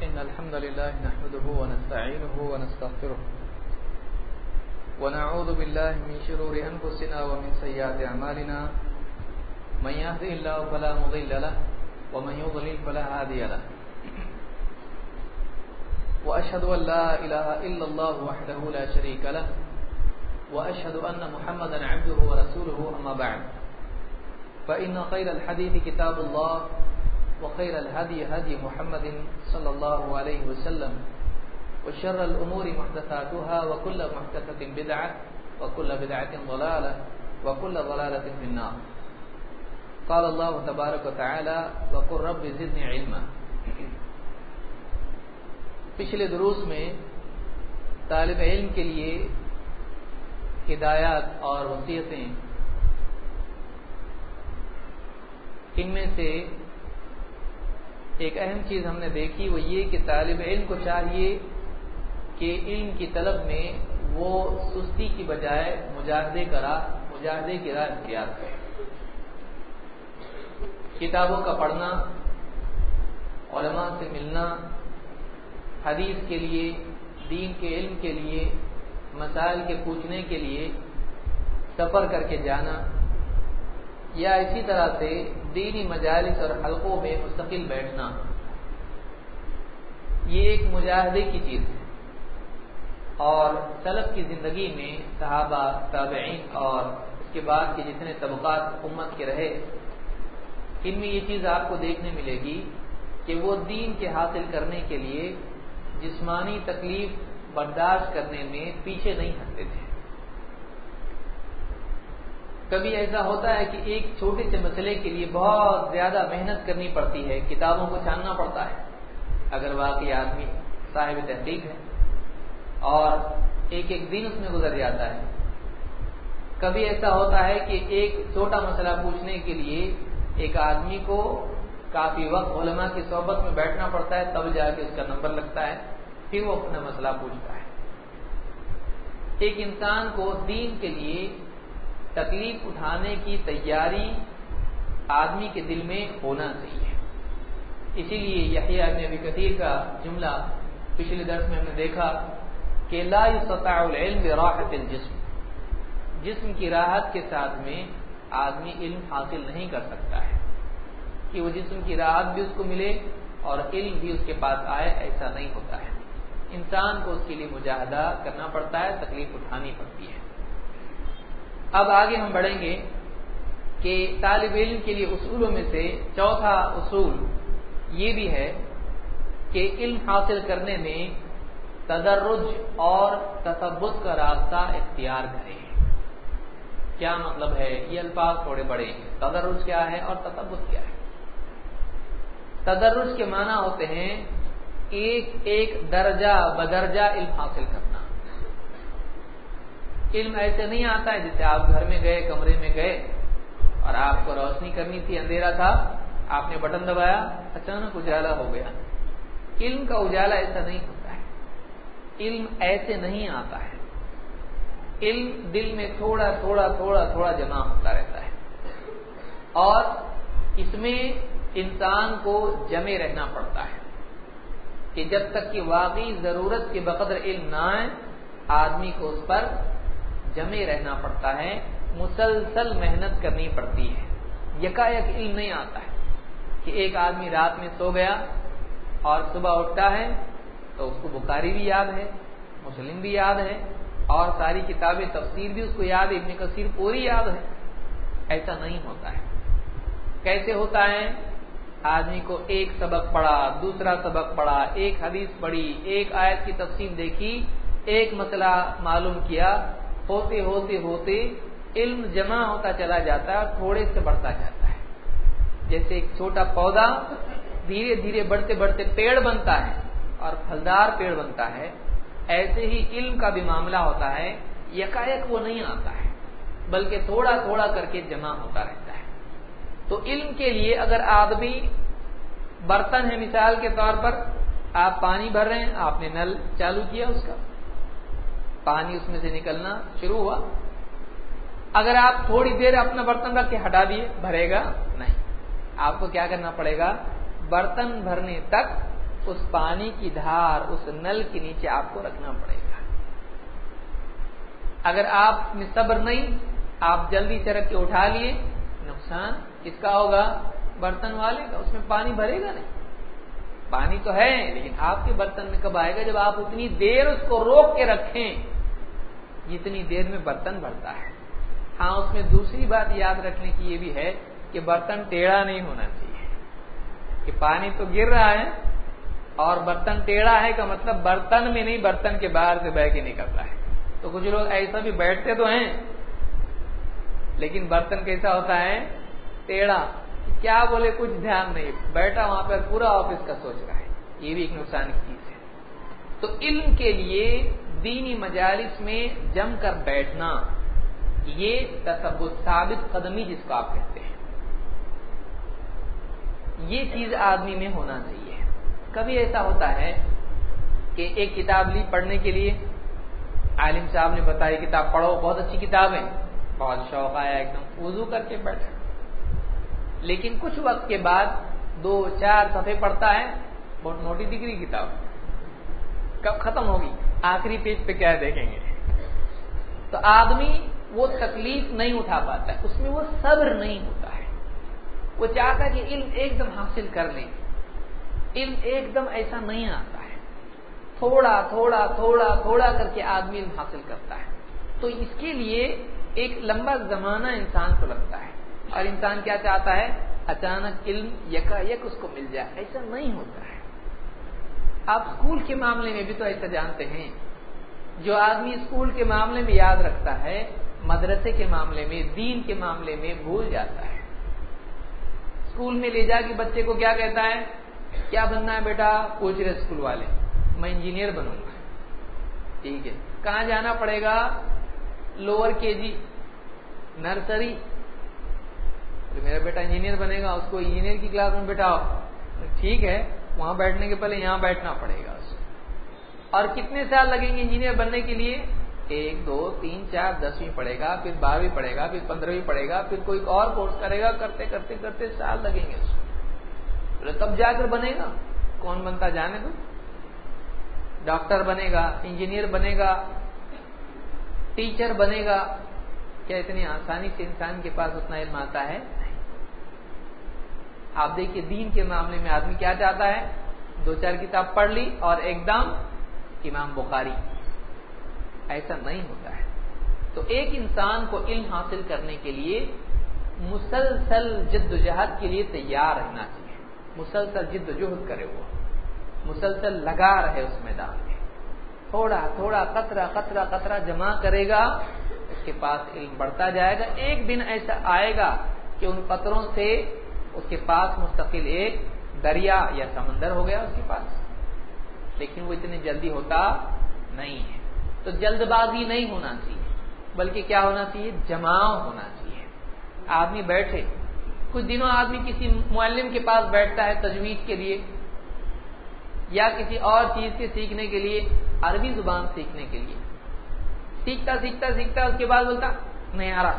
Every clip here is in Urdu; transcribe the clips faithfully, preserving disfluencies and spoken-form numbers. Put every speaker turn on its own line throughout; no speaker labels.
إن الحمد لله نحمده ونستعينه ونستغفره ونعوذ بالله من شرور أنفسنا ومن سيئات أعمالنا من يهده الله فلا مضل له ومن يضلل فلا هادي له وأشهد أن لا إله إلا الله وحده لا شريك له وأشهد أن محمدا عبده ورسوله أما بعد فإن خير الحديث كتاب الله وخير الهدي هدي محمد صلى الله عليه وسلم وشر الأمور محدثاتها وكل محدثة بدعة وكل بدعة ضلالة وكل ضلالة في النار قال الله تبارك وتعالى وقل رب زدني علما. پچھلے دروس میں طالب علم کے لیے ہدایات اور وصیتیں، ان میں سے ایک اہم چیز ہم نے دیکھی، وہ یہ کہ طالب علم کو چاہیے کہ علم کی طلب میں وہ سستی کی بجائے مجاہدے کرا مجاہدے کی راہ اختیار کرے. کتابوں کا پڑھنا، علماء سے ملنا، حدیث کے لیے، دین کے علم کے لیے، مسائل کے پوچھنے کے لیے سفر کر کے جانا، یا اسی طرح سے دینی مجالس اور حلقوں میں مستقل بیٹھنا، یہ ایک مجاہدے کی چیز ہے. اور سلف کی زندگی میں صحابہ، تابعین اور اس کے بعد کے جتنے طبقات امت کے رہے، ان میں یہ چیز آپ کو دیکھنے ملے گی کہ وہ دین کے حاصل کرنے کے لیے جسمانی تکلیف برداشت کرنے میں پیچھے نہیں ہٹتے تھے. کبھی ایسا ہوتا ہے کہ ایک چھوٹے سے مسئلے کے لیے بہت زیادہ محنت کرنی پڑتی ہے، کتابوں کو چھاننا پڑتا ہے اگر واقعی آدمی صاحب تحقیق ہے، اور ایک ایک دن اس میں گزر جاتا ہے. کبھی ایسا ہوتا ہے کہ ایک چھوٹا مسئلہ پوچھنے کے لیے ایک آدمی کو کافی وقت علماء کی صحبت میں بیٹھنا پڑتا ہے، تب جا کے اس کا نمبر لگتا ہے، پھر وہ اپنا مسئلہ پوچھتا ہے. ایک انسان کو دین کے لیے تکلیف اٹھانے کی تیاری آدمی کے دل میں ہونا چاہیے. اسی لیے یحییٰ ابن ابی کثیر کا جملہ پچھلے درس میں ہم نے دیکھا کہ لا یستطاع العلم براحۃ الجسم، جسم کی راحت کے ساتھ میں آدمی علم حاصل نہیں کر سکتا ہے، کہ وہ جسم کی راحت بھی اس کو ملے اور علم بھی اس کے پاس آئے، ایسا نہیں ہوتا ہے. انسان کو اس کے لیے مجاہدہ کرنا پڑتا ہے، تکلیف اٹھانی پڑتی ہے. اب آگے ہم بڑھیں گے کہ طالب علم کے لیے اصولوں میں سے چوتھا اصول یہ بھی ہے کہ علم حاصل کرنے میں تدرج اور تثبت کا راستہ اختیار کریں. کیا مطلب ہے؟ یہ الفاظ تھوڑے بڑے ہیں. تدرج کیا ہے اور تثبت کیا ہے؟ تدرج کے معنی ہوتے ہیں ایک ایک درجہ بدرجہ علم حاصل کرنا. علم ایسے نہیں آتا ہے جیسے آپ گھر میں گئے، کمرے میں گئے اور آپ کو روشنی کرنی تھی، اندھیرا تھا، آپ نے بٹن دبایا، اچانک اجالا ہو گیا. علم کا اجالا ایسا نہیں ہوتا ہے. علم ایسے نہیں آتا ہے. علم دل میں تھوڑا تھوڑا تھوڑا تھوڑا جمع ہوتا رہتا ہے، اور اس میں انسان کو جمے رہنا پڑتا ہے کہ جب تک کہ واقعی ضرورت کے بقدر علم نہ آئے، آدمی کو اس پر جمے رہنا پڑتا ہے، مسلسل محنت کرنی پڑتی ہے. یکایک علم نہیں آتا ہے کہ ایک آدمی رات میں سو گیا اور صبح اٹھتا ہے تو اس کو بخاری بھی یاد ہے، مسلم بھی یاد ہے، اور ساری کتابیں تفسیر بھی اس کو یاد ہے، ابن کثیر پوری یاد ہے. ایسا نہیں ہوتا ہے. کیسے ہوتا ہے؟ آدمی کو ایک سبق پڑھا، دوسرا سبق پڑھا، ایک حدیث پڑھی، ایک آیت کی تفسیر دیکھی، ایک مسئلہ معلوم کیا، ہوتے ہوتے ہوتے علم جمع ہوتا چلا جاتا ہے اور تھوڑے سے بڑھتا جاتا ہے. جیسے ایک چھوٹا پودا دھیرے دھیرے بڑھتے بڑھتے پیڑ بنتا ہے اور پھلدار پیڑ بنتا ہے، ایسے ہی علم کا بھی معاملہ ہوتا ہے. یکایک وہ نہیں آتا ہے، بلکہ تھوڑا تھوڑا کر کے جمع ہوتا رہتا ہے. تو علم کے لیے اگر آدمی برتن ہے، مثال کے طور پر آپ پانی بھر رہے ہیں، آپ نے نل چالو کیا، اس کا پانی اس میں سے نکلنا شروع ہوا. اگر آپ تھوڑی دیر اپنا برتن رکھ کے ہٹا دیے، بھرے گا نہیں. آپ کو کیا کرنا پڑے گا؟ برتن بھرنے تک اس پانی کی دھار اس نل کے نیچے آپ کو رکھنا پڑے گا. اگر آپ میں صبر نہیں، آپ جلدی چرک کے اٹھا لیے، نقصان کس کا ہوگا؟ برتن والے کا. اس میں پانی بھرے گا نہیں. پانی تو ہے لیکن آپ کے برتن میں کب آئے گا؟ جب آپ اتنی دیر اس کو روک کے رکھیں جتنی دیر میں برتن بھرتا ہے. ہاں اس میں دوسری بات یاد رکھنے کی یہ بھی ہے کہ برتن ٹیڑھا نہیں ہونا چاہیے. کہ پانی تو گر رہا ہے اور برتن ٹیڑھا ہے کا مطلب برتن میں نہیں، برتن کے باہر سے بہ کے نکلتا ہے. تو کچھ لوگ ایسا بھی بیٹھتے تو ہیں لیکن برتن کیسا ہوتا ہے؟ ٹیڑھا. کیا بولے کچھ دھیان نہیں، بیٹھا وہاں پر پورا آفس کا سوچ رہا ہے. یہ بھی ایک نقصان کی چیز ہے. تو علم کے لیے دینی مجالس میں جم کر بیٹھنا، یہ تثبت ثابت قدمی جس کو آپ کہتے ہیں، یہ چیز آدمی میں ہونا چاہیے. کبھی ایسا ہوتا ہے کہ ایک کتاب لی پڑھنے کے لیے، عالم صاحب نے بتائی کتاب پڑھو، بہت اچھی کتاب ہے، بہت شوق آیا، ایک دم وضو کر کے بیٹھا. لیکن کچھ وقت کے بعد دو چار صفحے پڑھتا ہے، بہت موٹی دکھ رہی کتاب، کب ختم ہوگی؟ آخری پیج پہ کیا دیکھیں گے؟ تو آدمی وہ تکلیف نہیں اٹھا پاتا ہے، اس میں وہ صبر نہیں ہوتا ہے. وہ چاہتا ہے کہ علم ایک دم حاصل کر لیں. علم ایک دم ایسا نہیں آتا ہے، تھوڑا تھوڑا تھوڑا تھوڑا کر کے آدمی علم حاصل کرتا ہے. تو اس کے لیے ایک لمبا زمانہ انسان کو لگتا ہے. اور انسان کیا چاہتا ہے؟ اچانک علم یکا یک اس کو مل جائے. ایسا نہیں ہوتا ہے. آپ اسکول کے معاملے میں بھی تو ایسا جانتے ہیں، جو آدمی اسکول کے معاملے میں یاد رکھتا ہے، مدرسے کے معاملے میں، دین کے معاملے میں بھول جاتا ہے. اسکول میں لے جا کے بچے کو کیا کہتا ہے؟ کیا بننا ہے بیٹا؟ پوچھ رہے اسکول والے. میں انجینئر بنوں گا. ٹھیک ہے. کہاں جانا پڑے گا؟ لوور کے جی، نرسری. میرا بیٹا انجینئر بنے گا، اس کو انجینئر کی کلاس میں بٹھاؤ. ٹھیک ہے، وہاں بیٹھنے کے پہلے یہاں بیٹھنا پڑے گا اس کو. اور کتنے سال لگیں گے انجینئر بننے کے لیے؟ ایک دو تین چار، دسویں پڑھے گا، پھر بارہویں پڑھے گا، پھر پندرہویں پڑھے گا، پھر کوئی اور کورس کرے گا. کرتے کرتے کرتے سال لگیں گے اس کو. تب جا کر بنے گا. کون بنتا جانے دو. ڈاکٹر بنے گا، انجینئر بنے گا، ٹیچر بنے گا. کیا اتنی آسانی سے انسان کے پاس اتنا علم آتا ہے؟ آپ دیکھیے دین کے معاملے میں آدمی کیا چاہتا ہے؟ دو چار کتاب پڑھ لی اور ایک دم امام بخاری. ایسا نہیں ہوتا ہے. تو ایک انسان کو علم حاصل کرنے کے لیے مسلسل جد و جہد کے لیے تیار رہنا چاہیے. مسلسل جد و جہد کرے، وہ مسلسل لگا رہے اس میدان میں. تھوڑا تھوڑا قطرہ قطرہ قطرہ جمع کرے گا، اس کے پاس علم بڑھتا جائے گا. ایک دن ایسا آئے گا کہ ان قطروں سے اس کے پاس مستقل ایک دریا یا سمندر ہو گیا اس کے پاس. لیکن وہ اتنی جلدی ہوتا نہیں ہے. تو جلد بازی نہیں ہونا چاہیے، بلکہ کیا ہونا چاہیے؟ جماؤ ہونا چاہیے. آدمی بیٹھے کچھ دنوں، آدمی کسی معلم کے پاس بیٹھتا ہے تجوید کے لیے یا کسی اور چیز کے سیکھنے کے لیے، عربی زبان سیکھنے کے لیے. سیکھتا سیکھتا سیکھتا اس کے بعد بولتا نہیں آ رہا،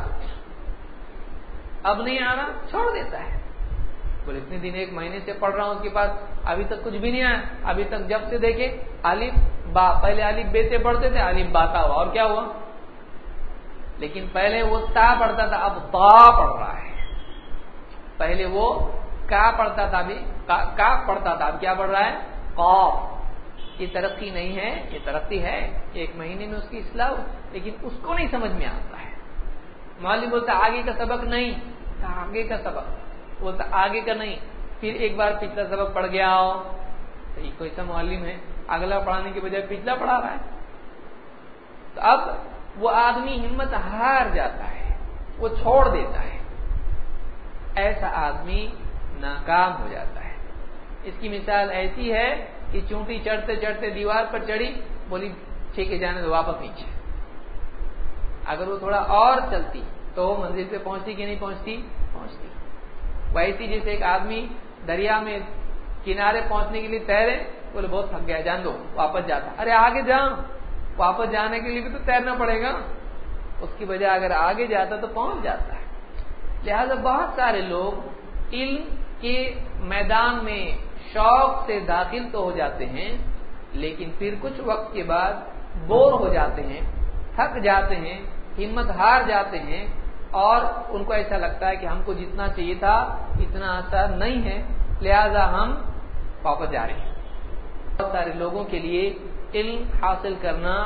اب نہیں آ رہا، چھوڑ دیتا ہے. بولے اتنے دن ایک مہینے سے پڑھ رہا ہوں اس کے پاس، ابھی تک کچھ بھی نہیں آیا. ابھی تک جب سے دیکھے الف با، پہلے الف بے سے پڑھتے تھے، الف با تا ہوا. اور کیا ہوا؟ لیکن پہلے وہ تا پڑھتا تھا، اب تا پڑھ رہا ہے. پہلے وہ کا پڑھتا تھا، ابھی کا پڑھتا تھا، اب کیا پڑھ رہا ہے؟ قاف. یہ ترقی نہیں ہے، یہ ترقی ہے. ایک مہینے میں اس کی اصلاح، لیکن اس کو نہیں سمجھ میں آتا ہے. معلم بولتا آگے کا سبق نہیں، آگے کا سبق بولتا آگے کا نہیں. پھر ایک بار پچھلا سبق پڑھ گیا ہو تو یہ کوئی سا معلم ہے، اگلا پڑھانے کے بجائے پچھلا پڑھا رہا ہے. تو اب وہ آدمی ہمت ہار جاتا ہے، وہ چھوڑ دیتا ہے. ایسا آدمی ناکام ہو جاتا ہے. اس کی مثال ایسی ہے کہ چونٹی چڑھتے چڑھتے دیوار پر چڑھی، بولی ٹھیک ہے جانے دو، واپس نیچے. اگر وہ تھوڑا اور چلتی تو وہ منزل پہ پہنچتی کہ نہیں پہنچتی؟ پہنچتی. ویسی جیسے ایک آدمی دریا میں کنارے پہنچنے کے لیے تیرے، بولے بہت تھک گیا جان دو، واپس جاتا. ارے آگے جاؤ، واپس جانے کے لیے بھی تو تیرنا پڑے گا. اس کی وجہ اگر آگے جاتا تو پہنچ جاتا ہے. لہذا بہت سارے لوگ علم کے میدان میں شوق سے داخل تو ہو جاتے ہیں لیکن پھر کچھ وقت کے بعد بور ہو جاتے ہیں، تھک جاتے ہیں، ہمت ہار جاتے ہیں اور ان کو ایسا لگتا ہے کہ ہم کو جتنا چاہیے تھا اتنا اثر نہیں ہے، لہذا ہم واپس جا رہے ہیں۔ بہت سارے لوگوں کے لیے علم حاصل کرنا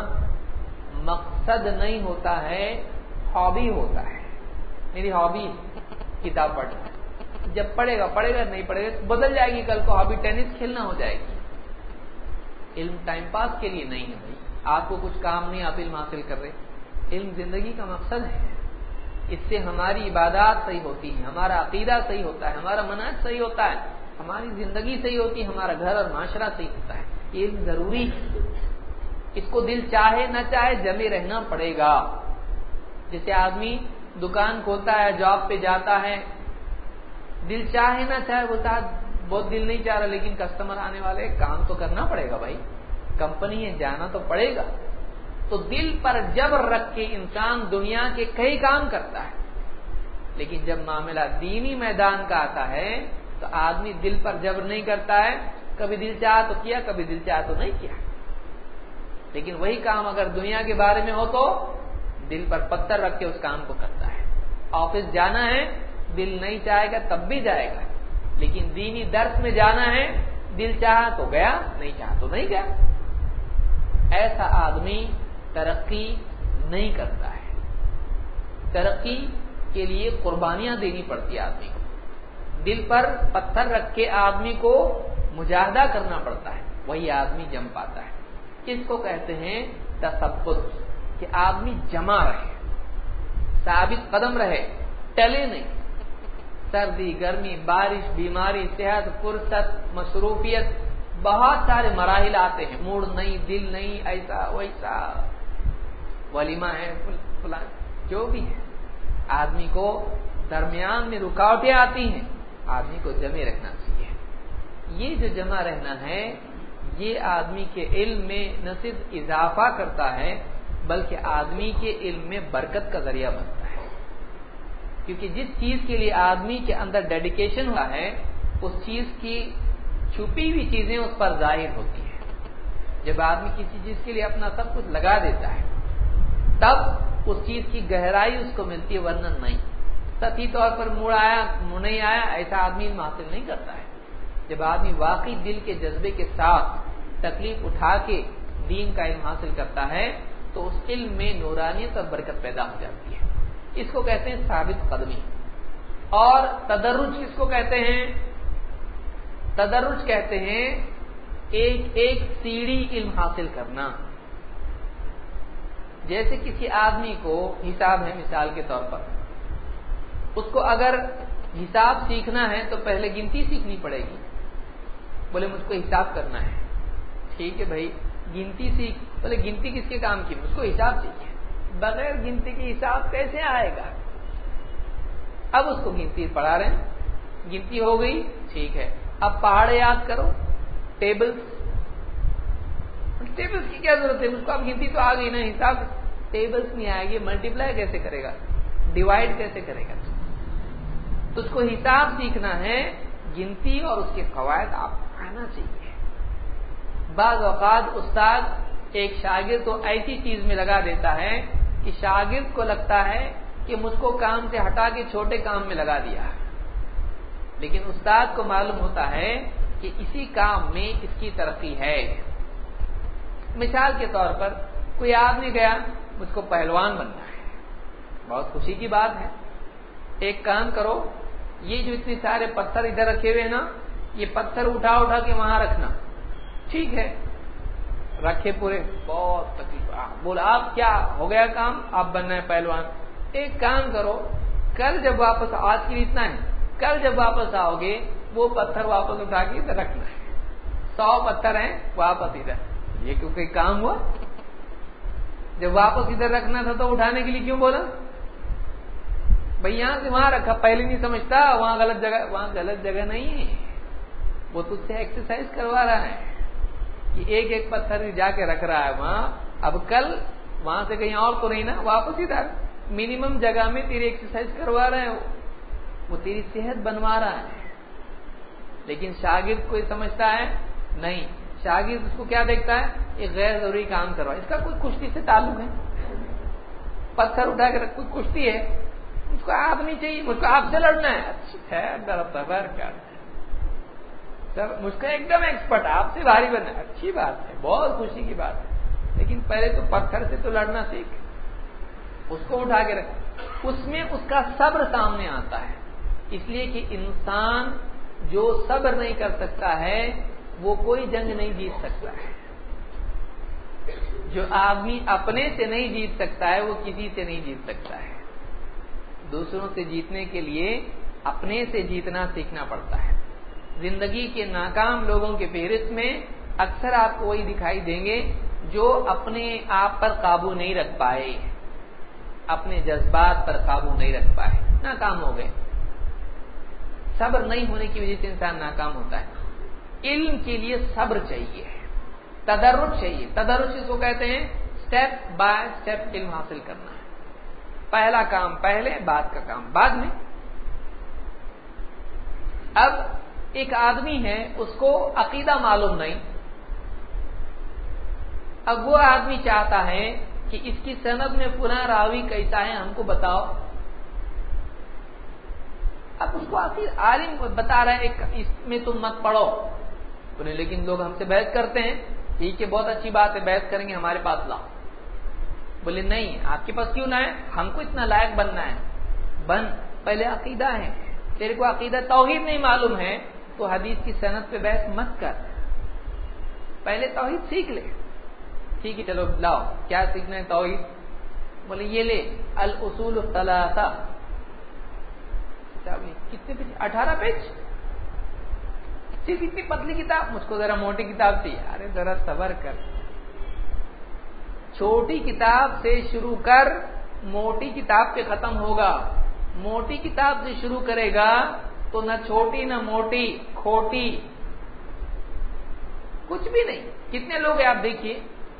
مقصد نہیں ہوتا ہے، ہابی ہوتا ہے۔ میری ہابی کتاب پڑھنا، جب پڑھے گا پڑھے گا، نہیں پڑھے گا بدل جائے گی، کل کو ہابی ٹینس کھیلنا ہو جائے گی۔ علم ٹائم پاس کے لیے نہیں ہے بھائی، آپ کو کچھ کام نہیں، آپ علم حاصل کر رہے۔ علم زندگی کا مقصد ہے، اس سے ہماری عبادات صحیح ہوتی ہیں، ہمارا عقیدہ صحیح ہوتا ہے، ہمارا منہج صحیح ہوتا ہے، ہماری زندگی صحیح ہوتی ہے، ہمارا گھر اور معاشرہ صحیح ہوتا ہے۔ یہ علم ضروری ہے، اس کو دل چاہے نہ چاہے جمے رہنا پڑے گا۔ جیسے آدمی دکان کھولتا ہے، جاب پہ جاتا ہے، دل چاہے نہ چاہے، بولتا ہے بہت دل نہیں چاہ رہا لیکن کسٹمر آنے والے، کام تو کرنا پڑے گا بھائی، کمپنی ہے جانا تو پڑے گا۔ تو دل پر جبر رکھ کے انسان دنیا کے کئی کام کرتا ہے، لیکن جب معاملہ دینی میدان کا آتا ہے تو آدمی دل پر جبر نہیں کرتا ہے، کبھی دل چاہا تو کیا، کبھی دل چاہا تو نہیں کیا۔ لیکن وہی کام اگر دنیا کے بارے میں ہو تو دل پر پتھر رکھ کے اس کام کو کرتا ہے۔ آفس جانا ہے، دل نہیں چاہے گا تب بھی جائے گا، لیکن دینی درس میں جانا ہے، دل چاہا تو گیا، نہیں چاہا تو نہیں گیا۔ ایسا آدمی ترقی نہیں کرتا ہے، ترقی کے لیے قربانیاں دینی پڑتی ہے آدمی کو، دل پر پتھر رکھ کے آدمی کو مجاہدہ کرنا پڑتا ہے، وہی آدمی جم پاتا ہے۔ اس کو کہتے ہیں تثبت، کہ آدمی جمع رہے، ثابت قدم رہے، ٹلے نہیں۔ سردی، گرمی، بارش، بیماری، صحت، فرصت، مصروفیت، بہت سارے مراحل آتے ہیں، موڈ نہیں، دل نہیں، ایسا ویسا، ولیمہ ہے، فلان جو بھی ہے، آدمی کو درمیان میں رکاوٹیں آتی ہیں، آدمی کو جمے رکھنا چاہیے۔ یہ جو جمع رہنا ہے یہ آدمی کے علم میں نہ صرف اضافہ کرتا ہے بلکہ آدمی کے علم میں برکت کا ذریعہ بنتا ہے، کیونکہ جس چیز کے لیے آدمی کے اندر ڈیڈیکیشن ہوا ہے اس چیز کی چھپی ہوئی چیزیں اس پر ظاہر ہوتی ہیں۔ جب آدمی کسی چیز کے لیے اپنا سب کچھ لگا دیتا ہے تب اس چیز کی گہرائی اس کو ملتی ہے، ورنہ نہیں۔ سطحی طور پر موڑ آیا موڑ نہیں آیا ایسا آدمی علم حاصل نہیں کرتا ہے۔ جب آدمی واقعی دل کے جذبے کے ساتھ تکلیف اٹھا کے دین کا علم حاصل کرتا ہے تو اس علم میں نورانیت اور برکت پیدا ہو جاتی ہے۔ اس کو کہتے ہیں ثابت قدمی۔ اور تدرج کس کو کہتے ہیں؟ تدرج کہتے ہیں ایک ایک سیڑھی علم حاصل کرنا۔ جیسے کسی آدمی کو حساب ہے مثال کے طور پر، اس کو اگر حساب سیکھنا ہے تو پہلے گنتی سیکھنی پڑے گی۔ بولے مجھ کو حساب کرنا ہے، ٹھیک ہے بھائی گنتی سیکھ۔ بولے گنتی کس کے کام کی؟ مجھ کو حساب سیکھے، بغیر گنتی کی حساب کیسے آئے گا؟ اب اس کو گنتی پڑھا رہے ہیں، گنتی ہو گئی، ٹھیک ہے، اب پہاڑے یاد کرو، ٹیبلز ٹیبلز کی کیا ضرورت ہے؟ مجھ کو اب گنتی تو آ گئی نا، حساب ٹیبلز نہیں آئے گی، ملٹیپلائی کیسے کرے گا، ڈیوائڈ کیسے کرے گا؟ تو اس کو حساب سیکھنا ہے، گنتی اور اس کے قواعد آپ کو آنا چاہیے۔ بعض اوقات استاد ایک شاگرد کو ایسی چیز میں لگا دیتا ہے کہ شاگرد کو لگتا ہے کہ مجھ کو کام سے ہٹا کے چھوٹے کام میں لگا دیا، لیکن استاد کو معلوم ہوتا ہے کہ اسی کام میں اس کی ترقی ہے۔ مثال کے طور پر کوئی آدمی گیا مجھ کو پہلوان بننا ہے، بہت خوشی کی بات ہے، ایک کام کرو یہ جو اتنے سارے پتھر ادھر رکھے ہوئے ہیں نا، یہ پتھر اٹھا اٹھا کے وہاں رکھنا، ٹھیک ہے، رکھے پورے، بہت تکلیف، بولا آپ کیا ہو گیا کام، آپ بننا ہے پہلوان۔ ایک کام کرو کل جب واپس، آج کے لیے اتنا ہے، کل جب واپس آؤ گے وہ پتھر واپس اٹھا کے ادھر رکھنا ہے، سو پتھر ہیں واپس ادھر۔ یہ کیوں کوئی کام ہوا؟ جب واپس ادھر رکھنا تھا تو اٹھانے کے لیے کیوں بولا؟ بھائی یہاں سے وہاں رکھا، پہلے نہیں سمجھتا وہاں غلط جگہ، وہاں غلط جگہ نہیں ہے، وہ تجھ سے ایکسرسائز کروا رہا ہے کہ ایک ایک پتھر جا کے رکھ رہا ہے وہاں، اب کل وہاں سے کہیں اور تو نہیں نا، واپس ادھر منیمم جگہ میں تیری ایکسرسائز کروا رہے ہیں، وہ تیری صحت بنوا رہا ہے۔ لیکن شاگرد کو یہ سمجھتا ہے نہیں، شاگرد اس کو کیا دیکھتا ہے؟ ایک غیر ضروری کام کروا، اس کا کوئی کشتی سے تعلق ہے، پتھر اٹھا کے رکھ، کوئی کشتی ہے، مجھ کو آدمی چاہیے، مجھ کو آپ سے لڑنا ہے، اچھا ذرا صبر کر، مجھ کو ایک دم ایکسپرٹ، آپ سے بھاری بننا ہے، اچھی بات ہے، بہت خوشی کی بات ہے، لیکن پہلے تو پتھر سے تو لڑنا سیکھ، اس کو اٹھا کے رکھ۔ اس میں اس کا صبر سامنے آتا ہے، اس لیے کہ انسان جو صبر نہیں کر سکتا ہے وہ کوئی جنگ نہیں جیت سکتا ہے۔ جو آدمی اپنے سے نہیں جیت سکتا ہے وہ کسی سے نہیں جیت سکتا ہے۔ دوسروں سے جیتنے کے لیے اپنے سے جیتنا سیکھنا پڑتا ہے۔ زندگی کے ناکام لوگوں کے فہرست میں اکثر آپ کو وہی دکھائی دیں گے جو اپنے آپ پر قابو نہیں رکھ پائے، اپنے جذبات پر قابو نہیں رکھ پائے، ناکام ہو گئے۔ صبر نہیں ہونے کی وجہ سے انسان ناکام ہوتا ہے۔ علم کے لیے صبر چاہیے، تدرج چاہیے۔ تدرج اس کو کہتے ہیں سٹیپ بائی سٹیپ علم حاصل کرنا ہے، پہلا کام پہلے، بعد کا کام بعد میں۔ اب ایک آدمی ہے، اس کو عقیدہ معلوم نہیں، اب وہ آدمی چاہتا ہے کہ اس کی سند میں فلاں راوی کیسا ہے ہم کو بتاؤ۔ اب اس کو عالم بتا رہا ہے اس میں تم مت پڑھو، بولے لیکن لوگ ہم سے بحث کرتے ہیں، ٹھیک ہے بہت اچھی بات ہے، بحث کریں گے، ہمارے پاس لاؤ۔ بولے نہیں، آپ کے پاس کیوں نہ ہے، ہم کو اتنا لائق بننا ہے، بن، پہلے عقیدہ ہے، تیرے کو عقیدہ توحید نہیں معلوم ہے تو حدیث کی سند پہ بحث مت کر، پہلے توحید سیکھ لے۔ ٹھیک ہے چلو لاؤ، کیا سیکھنا ہے توحید؟ بولے یہ لے الاصول الثلاثہ، کتنے پیج؟ اٹھارہ پیج، صرف اتنی پتلی کتاب، مجھ کو ذرا موٹی کتاب تھی۔ ارے ذرا صبر کر، چھوٹی کتاب سے شروع کر، موٹی کتاب پہ ختم ہوگا۔ موٹی کتاب سے شروع کرے گا تو نہ چھوٹی نہ موٹی، کھوٹی، کچھ بھی نہیں۔ کتنے لوگ ہیں آپ دیکھیے،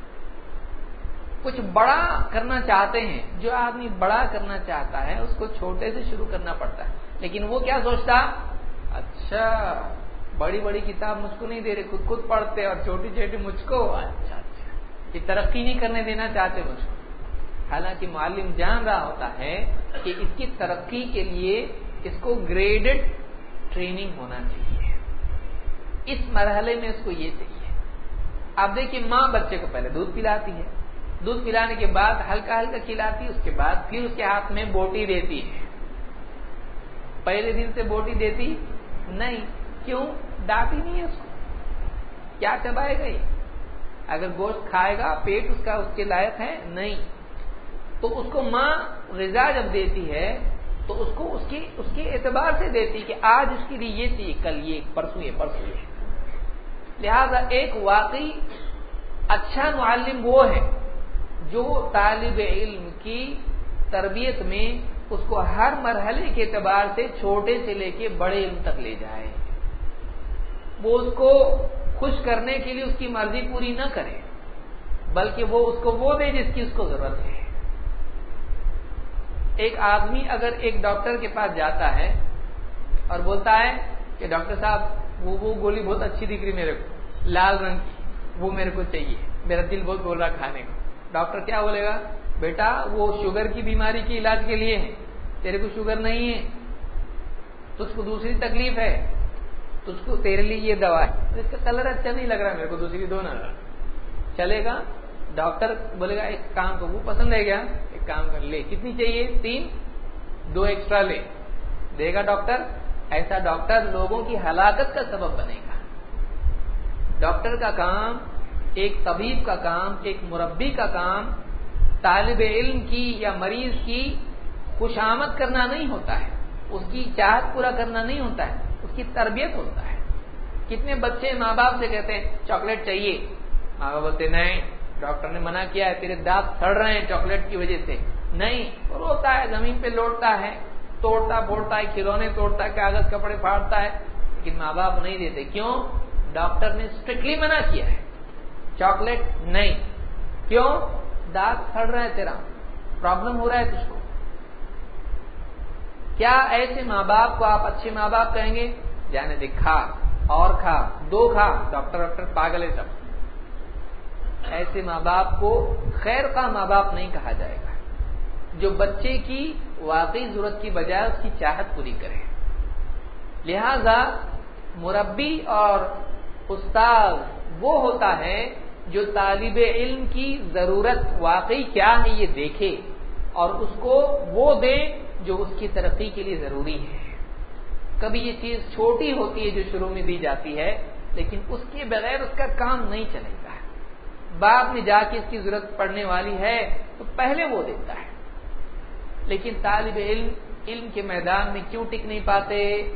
کچھ بڑا کرنا چاہتے ہیں، جو آدمی بڑا کرنا چاہتا ہے اس کو چھوٹے سے شروع کرنا پڑتا ہے، لیکن وہ کیا سوچتا، اچھا بڑی بڑی کتاب مجھ کو نہیں دے رہے، خود خود پڑھتے، اور چھوٹی چھوٹی مجھ کو، اچھا اچھا یہ ترقی نہیں کرنے دینا چاہتے مجھ کو۔ حالانکہ معلم جان رہا ہوتا ہے کہ اس کی ترقی کے لیے اس کو گریڈڈ ٹریننگ ہونا چاہیے، اس مرحلے میں اس کو یہ چاہیے۔ آپ دیکھیے ماں بچے کو پہلے دودھ پلاتی ہے، دودھ پلانے کے بعد ہلکا ہلکا کھلاتی ہے، اس کے بعد پھر اس کے ہاتھ میں بوٹی دیتی ہے۔ پہلے دن سے بوٹی دیتی نہیں، کیوں؟ ڈانٹی نہیں ہے اس کو، کیا چبائے گا یہ؟ اگر گوشت کھائے گا پیٹ اس کا اس کے لائق ہے نہیں، تو اس کو ماں غذا جب دیتی ہے تو اس کو اس کی اس کے اعتبار سے دیتی کہ آج اس کے لیے یہ چاہیے، کل یہ، پرسوں یہ، پرسوں یہ۔ لہذا ایک واقعی اچھا معلم وہ ہے جو طالب علم کی تربیت میں اس کو ہر مرحلے کے اعتبار سے چھوٹے سے لے کے بڑے علم تک لے جائے، وہ اس کو خوش کرنے کے لیے اس کی مرضی پوری نہ کرے، بلکہ وہ اس کو وہ دے جس کی اس کو ضرورت ہے۔ ایک آدمی اگر ایک ڈاکٹر کے پاس جاتا ہے اور بولتا ہے کہ ڈاکٹر صاحب وہ وہ گولی بہت اچھی دکھ رہی میرے کو، لال رنگ کی، وہ میرے کو چاہیے، میرا دل بہت بول رہا کھانے کو، ڈاکٹر کیا بولے گا، بیٹا وہ شوگر کی بیماری کے علاج کے لیے ہے، تیرے کو شوگر نہیں ہے، تجھ کو دوسری تکلیف ہے، تجھ کو تیرے لیے یہ دوا ہے، اس کا کلر اچھا نہیں لگ رہا میرے کو، دوسری دو نہ چلے گا۔ ڈاکٹر بولے گا ایک کام کو، وہ پسند ہے کیا، ایک کام کر لے، کتنی چاہیے، تین، دو ایکسٹرا لے، دے گا ڈاکٹر۔ ایسا ڈاکٹر لوگوں کی ہلاکت کا سبب بنے گا۔ ڈاکٹر کا کام، ایک طبیب کا کام، ایک مربی کا کام طالب علم کی یا مریض کی خوشامد کرنا نہیں ہوتا ہے، اس کی چاہت پورا کرنا نہیں ہوتا ہے، اس کی تربیت ہوتا ہے۔ کتنے بچے ماں باپ سے کہتے ہیں چاکلیٹ چاہیے، ماں باپ بولتے نہیں، ڈاکٹر نے منع کیا ہے، تیرے دانت سڑ رہے ہیں چاکلیٹ کی وجہ سے، نہیں، روتا ہے، زمین پہ لوٹتا ہے، توڑتا پھوڑتا ہے، کھلونے توڑتا ہے، کاغذ کپڑے پھاڑتا ہے، لیکن ماں باپ نہیں دیتے، کیوں؟ ڈاکٹر نے اسٹرکٹلی منع کیا ہے، چاکلیٹ نہیں، کیوں؟ دانت سڑ رہا ہے، تیرا پرابلم ہو رہا ہے تجھ کو۔ کیا ایسے ماں باپ کو آپ اچھے ماں باپ کہیں گے؟ جانے دکھا، اور کھا دو کھا ڈاکٹر ڈاکٹر پاگل ہے سب. ایسے ماں باپ کو خیر کا ماں باپ نہیں کہا جائے گا جو بچے کی واقعی ضرورت کی بجائے اس کی چاہت پوری کرے. لہذا مربی اور استاد وہ ہوتا ہے جو طالب علم کی ضرورت واقعی کیا ہے یہ دیکھے اور اس کو وہ دے جو اس کی ترقی کے لیے ضروری ہے. کبھی یہ چیز چھوٹی ہوتی ہے جو شروع میں دی جاتی ہے لیکن اس کے بغیر اس کا کام نہیں چلے گا. بعد میں جا کے اس کی ضرورت پڑنے والی ہے تو پہلے وہ دیتا ہے. لیکن طالب علم علم کے میدان میں کیوں ٹک نہیں پاتے؟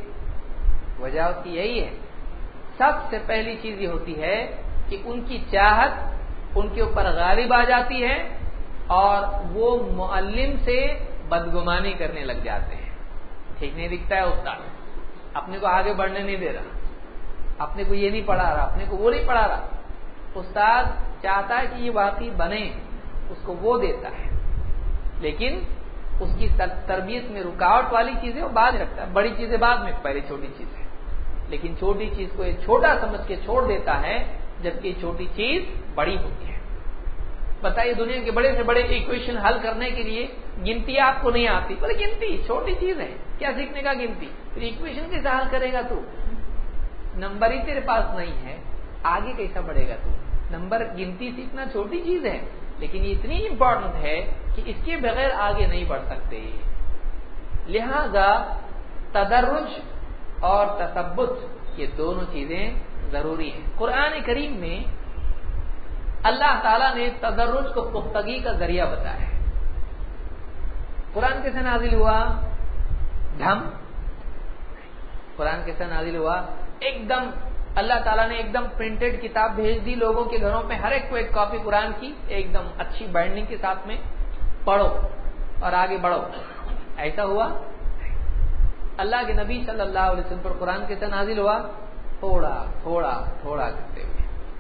وجہ اس کی یہی ہے. سب سے پہلی چیز یہ ہوتی ہے کہ ان کی چاہت ان کے اوپر غالب آ جاتی ہے اور وہ معلم سے بدگمانی کرنے لگ جاتے ہیں. ٹھیک نہیں دکھتا ہے استاد، اپنے کو آگے بڑھنے نہیں دے رہا، اپنے کو یہ نہیں پڑھا رہا، اپنے کو وہ نہیں پڑھا رہا. استاد چاہتا ہے کہ یہ واقعی بنے، اس کو وہ دیتا ہے، لیکن اس کی تربیت میں رکاوٹ والی چیزیں وہ بعد رکھتا ہے، بڑی چیزیں بعد میں، پہلے چھوٹی چیز ہے. لیکن چھوٹی چیز کو یہ چھوٹا سمجھ کے چھوڑ دیتا ہے جبکہ چھوٹی چیز بڑی ہوتی ہے. بتائیے دنیا کے بڑے سے بڑے ایکویشن حل کرنے کے لیے گنتی آپ کو نہیں آتی، بولے گنتی چھوٹی چیز ہے، کیا سیکھنے کا گنتی؟ پھر ایکویشن کیسے حل کرے گا تو؟ نمبر ہی تیرے پاس نہیں ہے، آگے کیسا بڑھے گا تو؟ نمبر گنتی سیکھنا چھوٹی چیز ہے لیکن یہ اتنی امپورٹنٹ ہے کہ اس کے بغیر آگے نہیں بڑھ سکتے. لہذا تدرج اور تثبت یہ دونوں چیزیں ضروری ہیں. قرآن کریم میں اللہ تعالیٰ نے تدرج کو پختگی کا ذریعہ بتایا ہے. قرآن کیسے نازل ہوا؟ دھم. قرآن کیسے نازل ہوا؟ ایک دم اللہ تعالیٰ نے ایک دم پرنٹڈ کتاب بھیج دی لوگوں کے گھروں پہ، ہر ایک کو ایک کاپی قرآن کی ایک دم اچھی بائنڈنگ کے ساتھ میں، پڑھو اور آگے بڑھو. ایسا ہوا؟ اللہ کے نبی صلی اللہ علیہ وسلم پر قرآن کیسے نازل ہوا؟ تھوڑا تھوڑا تھوڑا کرتے ہوئے.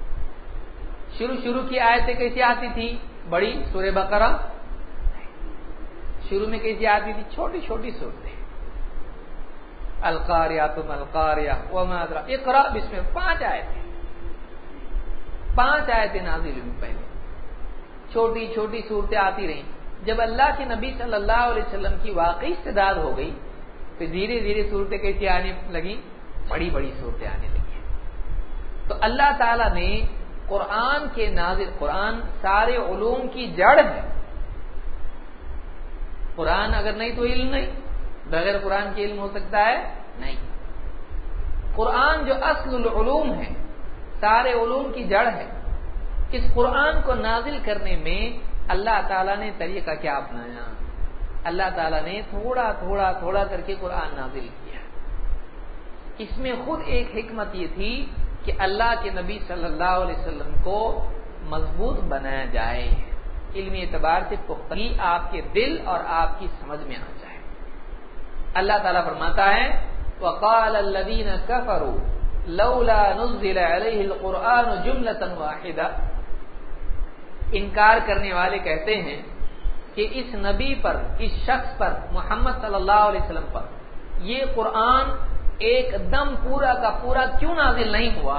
شروع شروع کی آیتیں کیسی آتی تھی؟ بڑی سورہ بقرہ. شروع میں کیسی آتی تھی؟ چھوٹی چھوٹی صورتیں. القاریات مالقاریہ وما ادراک، اقرا بسم اللہ، پانچ آیتیں پانچ آیتیں نازل ہوئی. پہلے چھوٹی چھوٹی صورتیں آتی رہیں. جب اللہ کے نبی صلی اللہ علیہ وسلم کی واقعی استعداد ہو گئی پھر دھیرے دھیرے صورتیں کیسی آنے لگی؟ بڑی بڑی صورتیں آنے لگی. تو اللہ تعالیٰ نے قرآن کے نازل، قرآن سارے علوم کی جڑ ہے. قرآن اگر نہیں تو علم نہیں، بغیر قرآن کے علم ہو سکتا ہے؟ نہیں. قرآن جو اصل العلوم ہے، سارے علوم کی جڑ ہے. اس قرآن کو نازل کرنے میں اللہ تعالیٰ نے طریقہ کیا اپنایا؟ اللہ تعالیٰ نے تھوڑا تھوڑا تھوڑا کر کے قرآن نازل کیا. اس میں خود ایک حکمت یہ تھی کہ اللہ کے نبی صلی اللہ علیہ وسلم کو مضبوط بنایا جائے، علمی اعتبار سے پختگی آپ کے دل اور آپ کی سمجھ میں آ جائے. اللہ تعالیٰ فرماتا ہے وَقَالَ الَّذِينَ كَفَرُوا لَوْلَا نُزِّلَ عَلَيْهِ الْقُرْآنُ جُمْلَةً وَاحِدَةً. انکار کرنے والے کہتے ہیں کہ اس نبی پر، اس شخص پر، محمد صلی اللہ علیہ وسلم پر یہ قرآن ایک دم پورا کا پورا کیوں نازل نہیں ہوا؟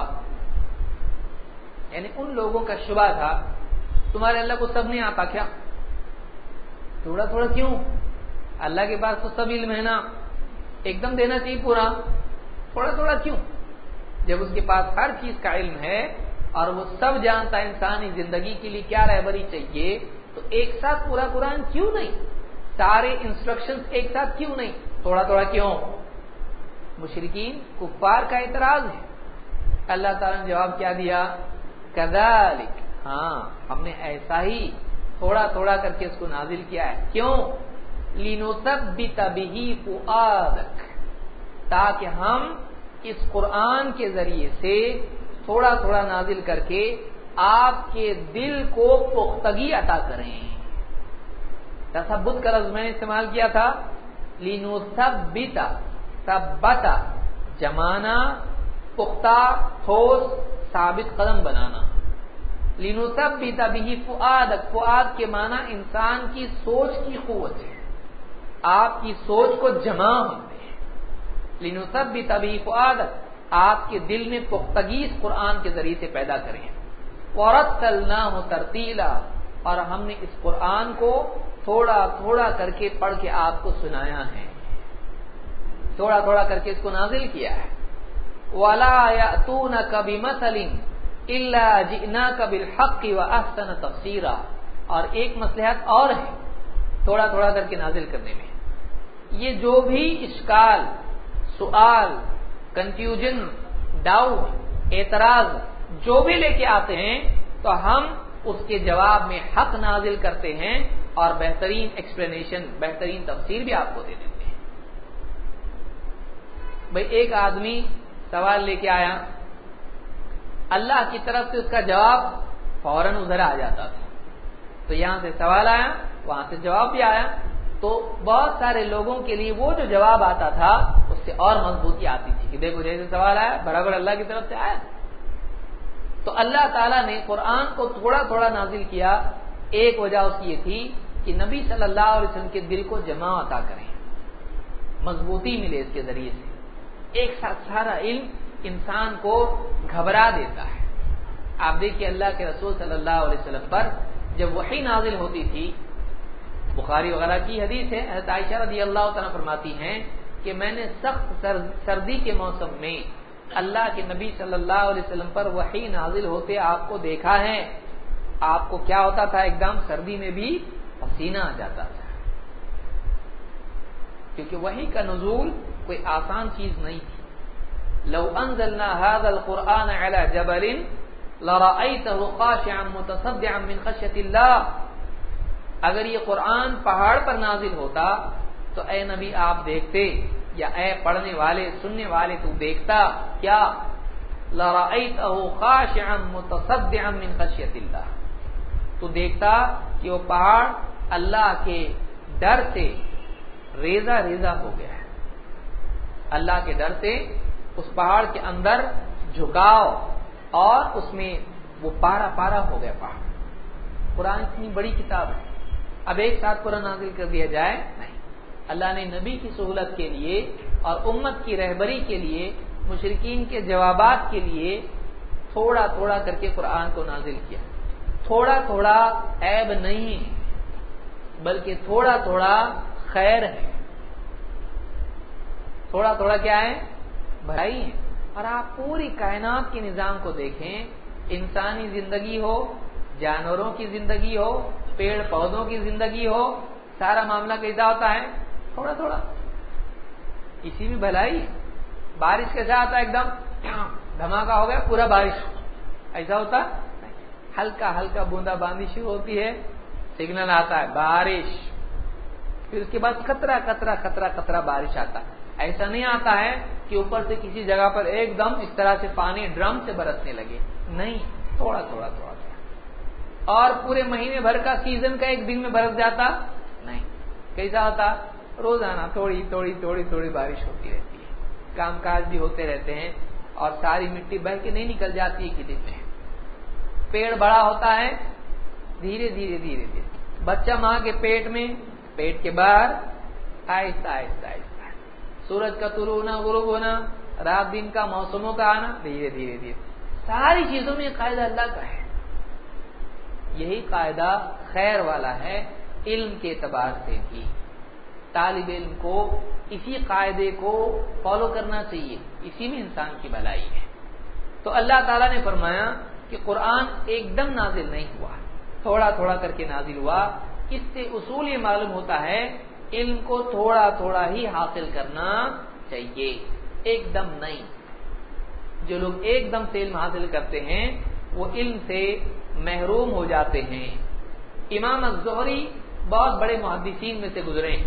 یعنی ان لوگوں کا شبہ تھا تمہارے اللہ کو سب نہیں آتا کیا؟ تھوڑا تھوڑا کیوں؟ اللہ کے پاس تو سب علم ہے نا، ایک دم دینا چاہیے پورا، تھوڑا تھوڑا کیوں؟ جب اس کے پاس ہر چیز کا علم ہے اور وہ سب جانتا ہے انسانی زندگی کے لیے کیا رہبری چاہیے، تو ایک ساتھ پورا قرآن کیوں نہیں؟ سارے انسٹرکشنز ایک ساتھ کیوں نہیں؟ تھوڑا تھوڑا کیوں؟ مشرکین کفار کا اعتراض ہے. اللہ تعالیٰ نے جواب کیا دیا؟ کذالک، ہاں ہم نے ایسا ہی تھوڑا تھوڑا کر کے اس کو نازل کیا ہے. کیوں؟ لِنُثَبِّتَ بِهِ فُؤَادَكَ، تاکہ ہم اس قرآن کے ذریعے سے تھوڑا تھوڑا نازل کر کے آپ کے دل کو پختگی عطا کریں. تثبت کا لفظ میں نے استعمال کیا تھا، لِنُثَبِّتَ، ثبت جمانا، پختہ، ٹھوس، ثابت قدم بنانا. لِنُثَبِّتَ بِهِ فُؤَادَكَ، فؤاد کے معنی انسان کی سوچ کی قوت ہے، آپ کی سوچ کو جمع ہوتے ہیں. لِنُثَبِّتَ بِهِ فُؤَادَكَ، آپ کے دل میں پختگی اس قرآن کے ذریعے سے پیدا کریں. وَرَتَّلْنَاهُ تَرْتِيلًا، اور ہم نے اس قرآن کو تھوڑا تھوڑا کر کے پڑھ کے آپ کو سنایا ہے، تھوڑا تھوڑا کر کے اس کو نازل کیا ہے. وَلَا يَأْتُونَكَ بِمَثَلٍ إِلَّا جِئْنَاكَ بِالْحَقِّ وَأَحْسَنَ تَفْسِيرًا. اور ایک مصلحت اور ہے تھوڑا تھوڑا کر کے نازل کرنے میں، یہ جو بھی اشکال، سوال، کنفیوژن، ڈاؤٹ، اعتراض جو بھی لے کے آتے ہیں تو ہم اس کے جواب میں حق نازل کرتے ہیں اور بہترین ایکسپلینیشن، بہترین تفسیر بھی آپ کو دے دیتے ہیں. بھئی ایک آدمی سوال لے کے آیا، اللہ کی طرف سے اس کا جواب فوراً ادھر آ جاتا تھا. تو یہاں سے سوال آیا، وہاں سے جواب بھی آیا، تو بہت سارے لوگوں کے لیے وہ جو جواب آتا تھا اس سے اور مضبوطی آتی تھی کہ دیکھو جیسے سوال آیا برابر اللہ کی طرف سے آیا. تو اللہ تعالیٰ نے قرآن کو تھوڑا تھوڑا نازل کیا. ایک وجہ اس کی یہ تھی کہ نبی صلی اللہ علیہ وسلم کے دل کو جمع عطا کریں، مضبوطی ملے اس کے ذریعے سے. ایک ساتھ سارا علم انسان کو گھبرا دیتا ہے. آپ دیکھیے اللہ کے رسول صلی اللہ علیہ وسلم پر جب وحی نازل ہوتی تھی، بخاری وغیرہ کی حدیث ہے، حضرت عائشہ رضی اللہ تعالیٰ فرماتی ہیں کہ میں نے سخت سردی کے موسم میں اللہ کے نبی صلی اللہ علیہ وسلم پر وحی نازل ہوتے آپ کو دیکھا ہے. آپ کو کیا ہوتا تھا، ایک دم سردی میں بھی پسینہ آ جاتا تھا، کیونکہ وحی کا نزول کوئی آسان چیز نہیں تھی. لو انزلنا هذا القرآن على جبل لرأيته خاشعا متصدعا من خشية الله. اگر یہ قرآن پہاڑ پر نازل ہوتا تو اے نبی آپ دیکھتے، یا اے پڑھنے والے سننے والے تو دیکھتا کیا، لرأيته خاشعا متصدعا من خشية الله، تو دیکھتا کہ وہ پہاڑ اللہ کے ڈر سے ریزہ ریزہ ہو گیا ہے. اللہ کے ڈر سے اس پہاڑ کے اندر جھکاؤ اور اس میں وہ پارا پارا ہو گیا پہاڑ. قرآن اتنی بڑی کتاب ہے، اب ایک ساتھ قرآن نازل کر دیا جائے نہیں. اللہ نے نبی کی سہولت کے لیے اور امت کی رہبری کے لیے، مشرکین کے جوابات کے لیے تھوڑا تھوڑا کر کے قرآن کو نازل کیا. تھوڑا تھوڑا عیب نہیں ہے، بلکہ تھوڑا تھوڑا خیر ہے. تھوڑا تھوڑا کیا ہے، بھلائی ہے. اور آپ پوری کائنات کے نظام کو دیکھیں، انسانی زندگی ہو، جانوروں کی زندگی ہو، پیڑ پودوں کی زندگی ہو، سارا معاملہ کیسا ہوتا ہے، تھوڑا تھوڑا. اسی میں بھلائی ہے. بارش کیسا آتا ہے، ایک دم دھماکہ ہو گیا پورا بارش، ایسا ہوتا نہیں. ہلکا ہلکا بوندا باندی شروع ہوتی ہے، سگنل آتا ہے بارش، پھر اس کے بعد قطرہ قطرہ قطرہ قطرہ بارش آتا ہے. ایسا نہیں آتا ہے کہ اوپر سے کسی جگہ پر ایک دم اس طرح سے پانی ڈرم سے برسنے لگے، نہیں، تھوڑا تھوڑا تھوڑا تھوڑا. اور پورے مہینے بھر کا سیزن کا ایک دن میں برس جاتا نہیں. کیسا ہوتا، روزانہ تھوڑی تھوڑی تھوڑی تھوڑی بارش ہوتی رہتی ہے، کام کاج بھی ہوتے رہتے ہیں اور ساری مٹی بہ کے نہیں نکل جاتی ہے کہ دن میں. پیڑ بڑا ہوتا ہے دھیرے دھیرے دھیرے دھیرے، بچہ ماں کے پیٹ میں، پیٹ کے باہر، آہستہ آہستہ آہستہ. سورج کا طلوع ہونا، غروب ہونا، رات دن کا موسموں کا آنا، دھیرے دھیرے دھیرے. ساری چیزوں میں قاعدہ اللہ کا ہے. یہی قاعدہ خیر والا ہے علم کے اعتبار سے بھی. طالب علم کو اسی قاعدے کو فالو کرنا چاہیے، اسی میں انسان کی بھلائی ہے. تو اللہ تعالیٰ نے فرمایا کہ قرآن ایک دم نازل نہیں ہوا، تھوڑا تھوڑا کر کے نازل ہوا. اس سے اصول یہ معلوم ہوتا ہے علم کو تھوڑا تھوڑا ہی حاصل کرنا چاہیے، ایک دم نہیں. جو لوگ ایک دم سے علم حاصل کرتے ہیں وہ علم سے محروم ہو جاتے ہیں. امام الزہری بہت بڑے محدثین میں سے گزرے ہیں.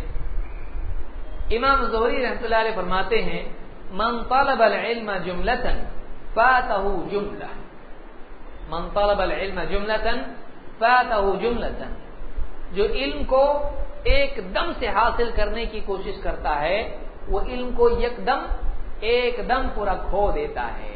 امام الزہری رحمۃ اللہ علیہ فرماتے ہیں من طلب العلم جملة فاتہ جملہ، من طلب العلم جملة فاتہ جملة. جو علم کو ایک دم سے حاصل کرنے کی کوشش کرتا ہے وہ علم کو یک دم ایک دم پورا کھو دیتا ہے.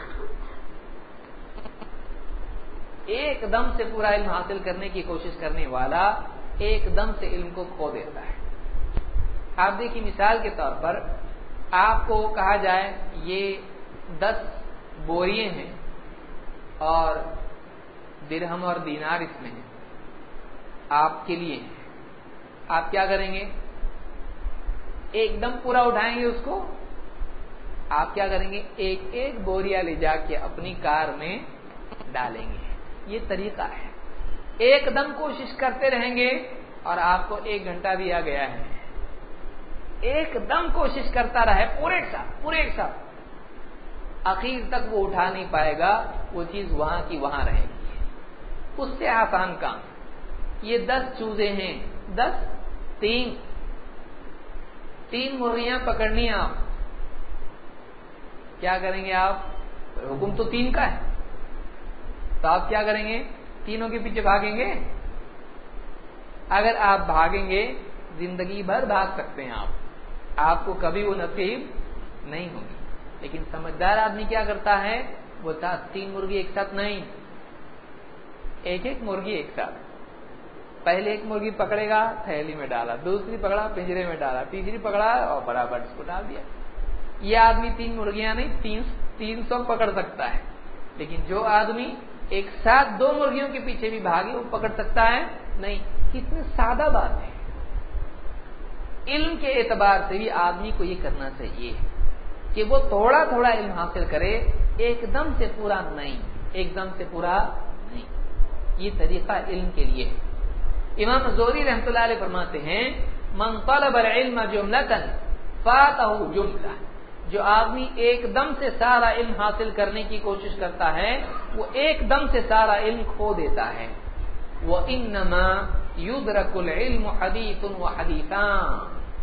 ایک دم سے پورا علم حاصل کرنے کی کوشش کرنے والا ایک دم سے علم کو کھو دیتا ہے. آپ دیکھیے مثال کے طور پر آپ کو کہا جائے یہ دس بوریے ہیں اور درہم اور دینار اس میں ہیں، آپ کے لیے ہیں، آپ کیا کریں گے؟ ایک دم پورا اٹھائیں گے اس کو؟ آپ کیا کریں گے؟ ایک ایک بوریا لے جا کے اپنی کار میں ڈالیں گے۔ یہ طریقہ ہے۔ ایک دم کوشش کرتے رہیں گے اور آپ کو ایک گھنٹہ دیا گیا ہے، ایک دم کوشش کرتا رہے پورے ایک ساتھ پورے ایک ساتھ اخیر تک وہ اٹھا نہیں پائے گا، وہ چیز وہاں کی وہاں رہے گی۔ اس سے آسان کام، یہ دس چوزے ہیں، دس تین تین مرغیاں پکڑنی آپ، کیا کریں گے آپ؟ حکم تو تین کا ہے، تو آپ کیا کریں گے؟ تینوں کے پیچھے بھاگیں گے؟ اگر آپ بھاگیں گے زندگی بھر بھاگ سکتے ہیں آپ آپ کو کبھی وہ نصیب نہیں ہوگی۔ لیکن سمجھدار آدمی کیا کرتا ہے؟ وہ تین مرغی ایک ساتھ نہیں، ایک ایک مرغی ایک ساتھ۔ پہلے ایک مرغی پکڑے گا، تھیلی میں ڈالا، دوسری پکڑا، پنجرے میں ڈالا، تیسری پکڑا اور برابر اس کو ڈال دیا۔ یہ آدمی تین مرغیاں نہیں تین تین سو پکڑ سکتا ہے، لیکن جو آدمی ایک ساتھ دو مرغیوں کے پیچھے بھی بھاگے وہ پکڑ سکتا ہے نہیں۔ کتنی سادہ بات ہے۔ علم کے اعتبار سے بھی آدمی کو یہ کرنا چاہیے کہ وہ تھوڑا تھوڑا علم حاصل کرے، ایک دم سے پورا نہیں، ایک دم سے پورا نہیں۔ یہ طریقہ علم کے لیے ہے۔ امام زہری رحمۃ اللہ علیہ فرماتے ہیں من طلب العلم جملۃ فاتہ جملہ، جو آدمی ایک دم سے سارا علم حاصل کرنے کی کوشش کرتا ہے وہ ایک دم سے سارا علم کھو دیتا ہے۔ وَإِنَّمَا يُدْرَكُ الْعِلْمُ حَدِيثٌ وَحَدِيثًا،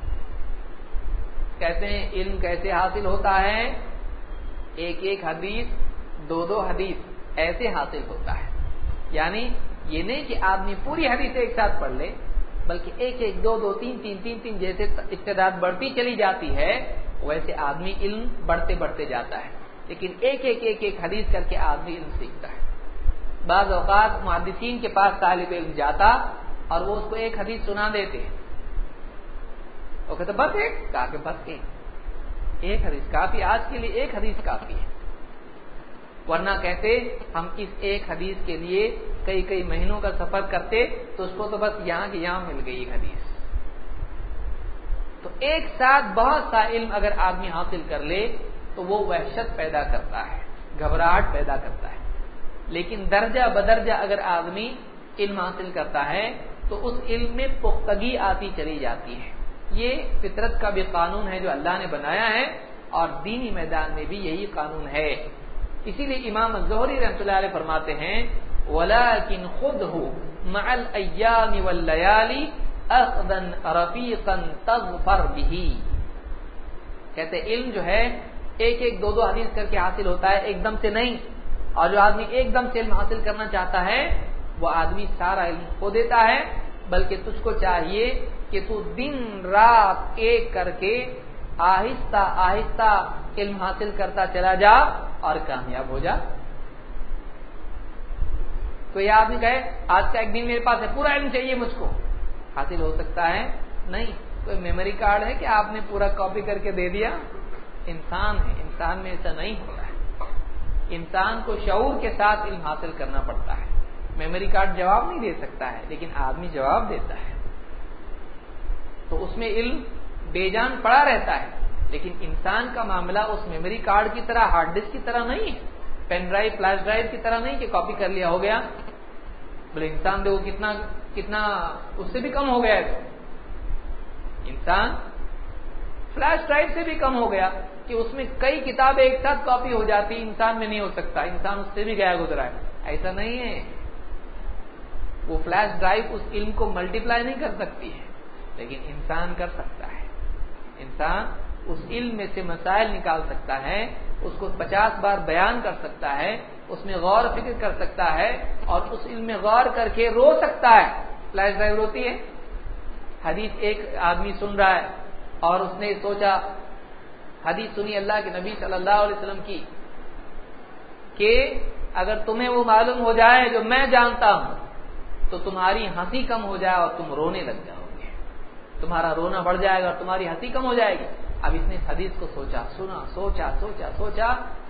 کہتے ہیں علم کیسے حاصل ہوتا ہے؟ ایک ایک حدیث، دو دو حدیث ایسے حاصل ہوتا ہے۔ یعنی یہ نہیں کہ آدمی پوری حدیث ایک ساتھ پڑھ لے، بلکہ ایک ایک دو دو تین تین تین تین جیسے استعداد بڑھتی چلی جاتی ہے ویسے آدمی علم بڑھتے بڑھتے جاتا ہے۔ لیکن ایک ایک ایک ایک حدیث کر کے آدمی علم سیکھتا ہے۔ بعض اوقات محدثین کے پاس طالب علم جاتا اور وہ اس کو ایک حدیث سنا دیتے، وہ کہتے بس ایک، کہا کہ بس ایک ایک حدیث کافی، آج کے لیے ایک حدیث کافی ہے، ورنہ کہتے ہم اس ایک حدیث کے لیے کئی کئی مہینوں کا سفر کرتے تو اس کو تو بس یہاں کی یہاں مل گئی ایک حدیث۔ تو ایک ساتھ بہت سا علم اگر آدمی حاصل کر لے تو وہ وحشت پیدا کرتا ہے، گھبراہٹ پیدا کرتا ہے۔ لیکن درجہ بدرجہ اگر آدمی علم حاصل کرتا ہے تو اس علم میں پختگی آتی چلی جاتی ہے۔ یہ فطرت کا بھی قانون ہے جو اللہ نے بنایا ہے، اور دینی میدان میں بھی یہی قانون ہے۔ اسی لیے امام الزہری رحمۃ اللہ علیہ فرماتے ہیں وَلَكِنْ خُذْهُ مَعَ الْأَيَّامِ وَاللَّيَالِي أَخْذًا رَفِيقًا تَظْفَرْ بِهِ، کہتے علم جو ہے ایک ایک دو دو حدیث کر کے حاصل ہوتا ہے، ایک دم سے نہیں۔ اور جو آدمی ایک دم سے علم حاصل کرنا چاہتا ہے وہ آدمی سارا علم کھو دیتا ہے، بلکہ تجھ کو چاہیے کہ تو دن رات ایک کر کے آہستہ آہستہ علم حاصل کرتا چلا جا اور کامیاب ہو جا۔ کوئی آدمی کہے آج کا ایک دن میرے پاس ہے، پورا علم چاہیے مجھ کو، حاصل ہو سکتا ہے نہیں۔ کوئی میموری کارڈ ہے کہ آپ نے پورا کاپی کر کے دے دیا؟ انسان ہے، انسان میں ایسا نہیں ہوتا ہے۔ انسان کو شعور کے ساتھ علم حاصل کرنا پڑتا ہے۔ میموری کارڈ جواب نہیں دے سکتا ہے لیکن آدمی جواب دیتا ہے، تو اس میں علم بے جان پڑا رہتا ہے۔ لیکن انسان کا معاملہ اس میموری کارڈ کی طرح، ہارڈ ڈسک کی طرح نہیں ہے، پین ڈرائیو فلیش ڈرائیو کی طرح نہیں کہ کاپی کر لیا ہو گیا۔ بولے انسان دیکھو کتنا کتنا اس سے بھی کم ہو گیا ہے، انسان فلیش ڈرائیو سے بھی کم ہو گیا کہ اس میں کئی کتابیں ایک ساتھ کاپی ہو جاتی، انسان میں نہیں ہو سکتا، انسان اس سے بھی گیا گزرا ہے۔ ایسا نہیں ہے، وہ فلیش ڈرائیو اس علم کو ملٹیپلائی نہیں کر سکتی ہے، لیکن انسان کر سکتا ہے۔ انسان اس علم میں سے مسائل نکال سکتا ہے، اس کو پچاس بار بیان کر سکتا ہے، اس میں غور فکر کر سکتا ہے، اور اس علم میں غور کر کے رو سکتا ہے۔ فلیش ڈرائیو روتی ہے۔ حدیث ایک آدمی سن رہا ہے اور اس نے سوچا، حدیث سنی اللہ کے نبی صلی اللہ علیہ وسلم کی کہ اگر تمہیں وہ معلوم ہو جائے جو میں جانتا ہوں تو تمہاری ہنسی کم ہو جائے اور تم رونے لگ جاؤ گے، تمہارا رونا بڑھ جائے گا اور تمہاری ہنسی کم ہو جائے گی۔ اب اس نے حدیث کو سوچا، سنا، سوچا سوچا سوچا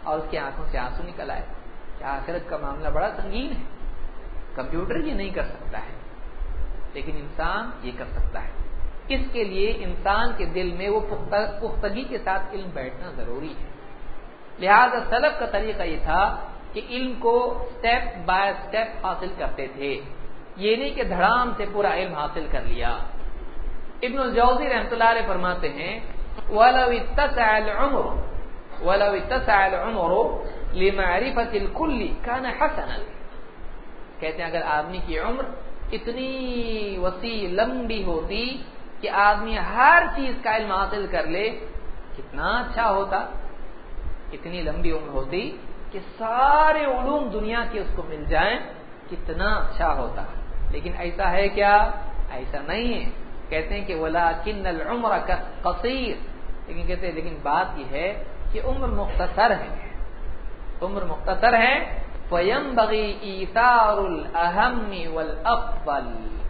اور اس کی آنکھوں سے آنسو نکل آئے کہ آخرت کا معاملہ بڑا سنگین ہے، کمپیوٹر یہ نہیں کر سکتا ہے لیکن انسان یہ کر سکتا ہے۔ اس کے لیے انسان کے دل میں وہ پختگی کے ساتھ علم بیٹھنا ضروری ہے۔ لہذا سلف کا طریقہ یہ تھا کہ علم کو سٹیپ بائی سٹیپ حاصل کرتے تھے، یہ نہیں کہ دھڑام سے پورا علم حاصل کر لیا۔ ابن الجوزی رحمۃ اللہ علیہ فرماتے ہیں وَلَوِ اتَّسَعَ الْعُمُرُ وَلَوِ اتَّسَعَ الْعُمُرُ لِمَعْرِفَةِ الْكُلِّ كَانَ حَسَنًا، کہتے ہیں اگر آدمی کی عمر اتنی وسیع لمبی ہوتی کہ آدمی ہر چیز کا علم حاصل کر لے کتنا اچھا ہوتا، اتنی لمبی عمر ہوتی کہ سارے علوم دنیا کے اس کو مل جائیں کتنا اچھا ہوتا، لیکن ایسا ہے کیا؟ ایسا نہیں ہے۔ کہتے ہیں کہ وَلَكِنَّ الْعُمْرَ قَصِيرٌ، لیکن کہتے ہیں لیکن بات یہ ہے کہ عمر مختصر ہے، عمر مختصر ہے، فَيَنبَغِي إِيثَارُ الْأَهَمِّ وَالْأَفْضَلِ،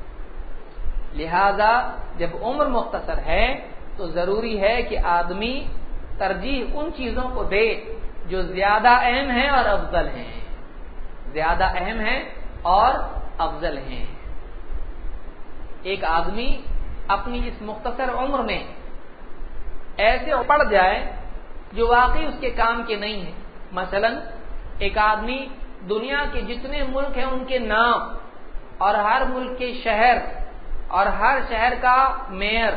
لہذا جب عمر مختصر ہے تو ضروری ہے کہ آدمی ترجیح ان چیزوں کو دے جو زیادہ اہم ہیں اور افضل ہیں، زیادہ اہم ہیں اور افضل ہیں۔ ایک آدمی اپنی اس مختصر عمر میں ایسے پڑ جائے جو واقعی اس کے کام کے نہیں ہیں، مثلا ایک آدمی دنیا کے جتنے ملک ہیں ان کے نام اور ہر ملک کے شہر اور ہر شہر کا میئر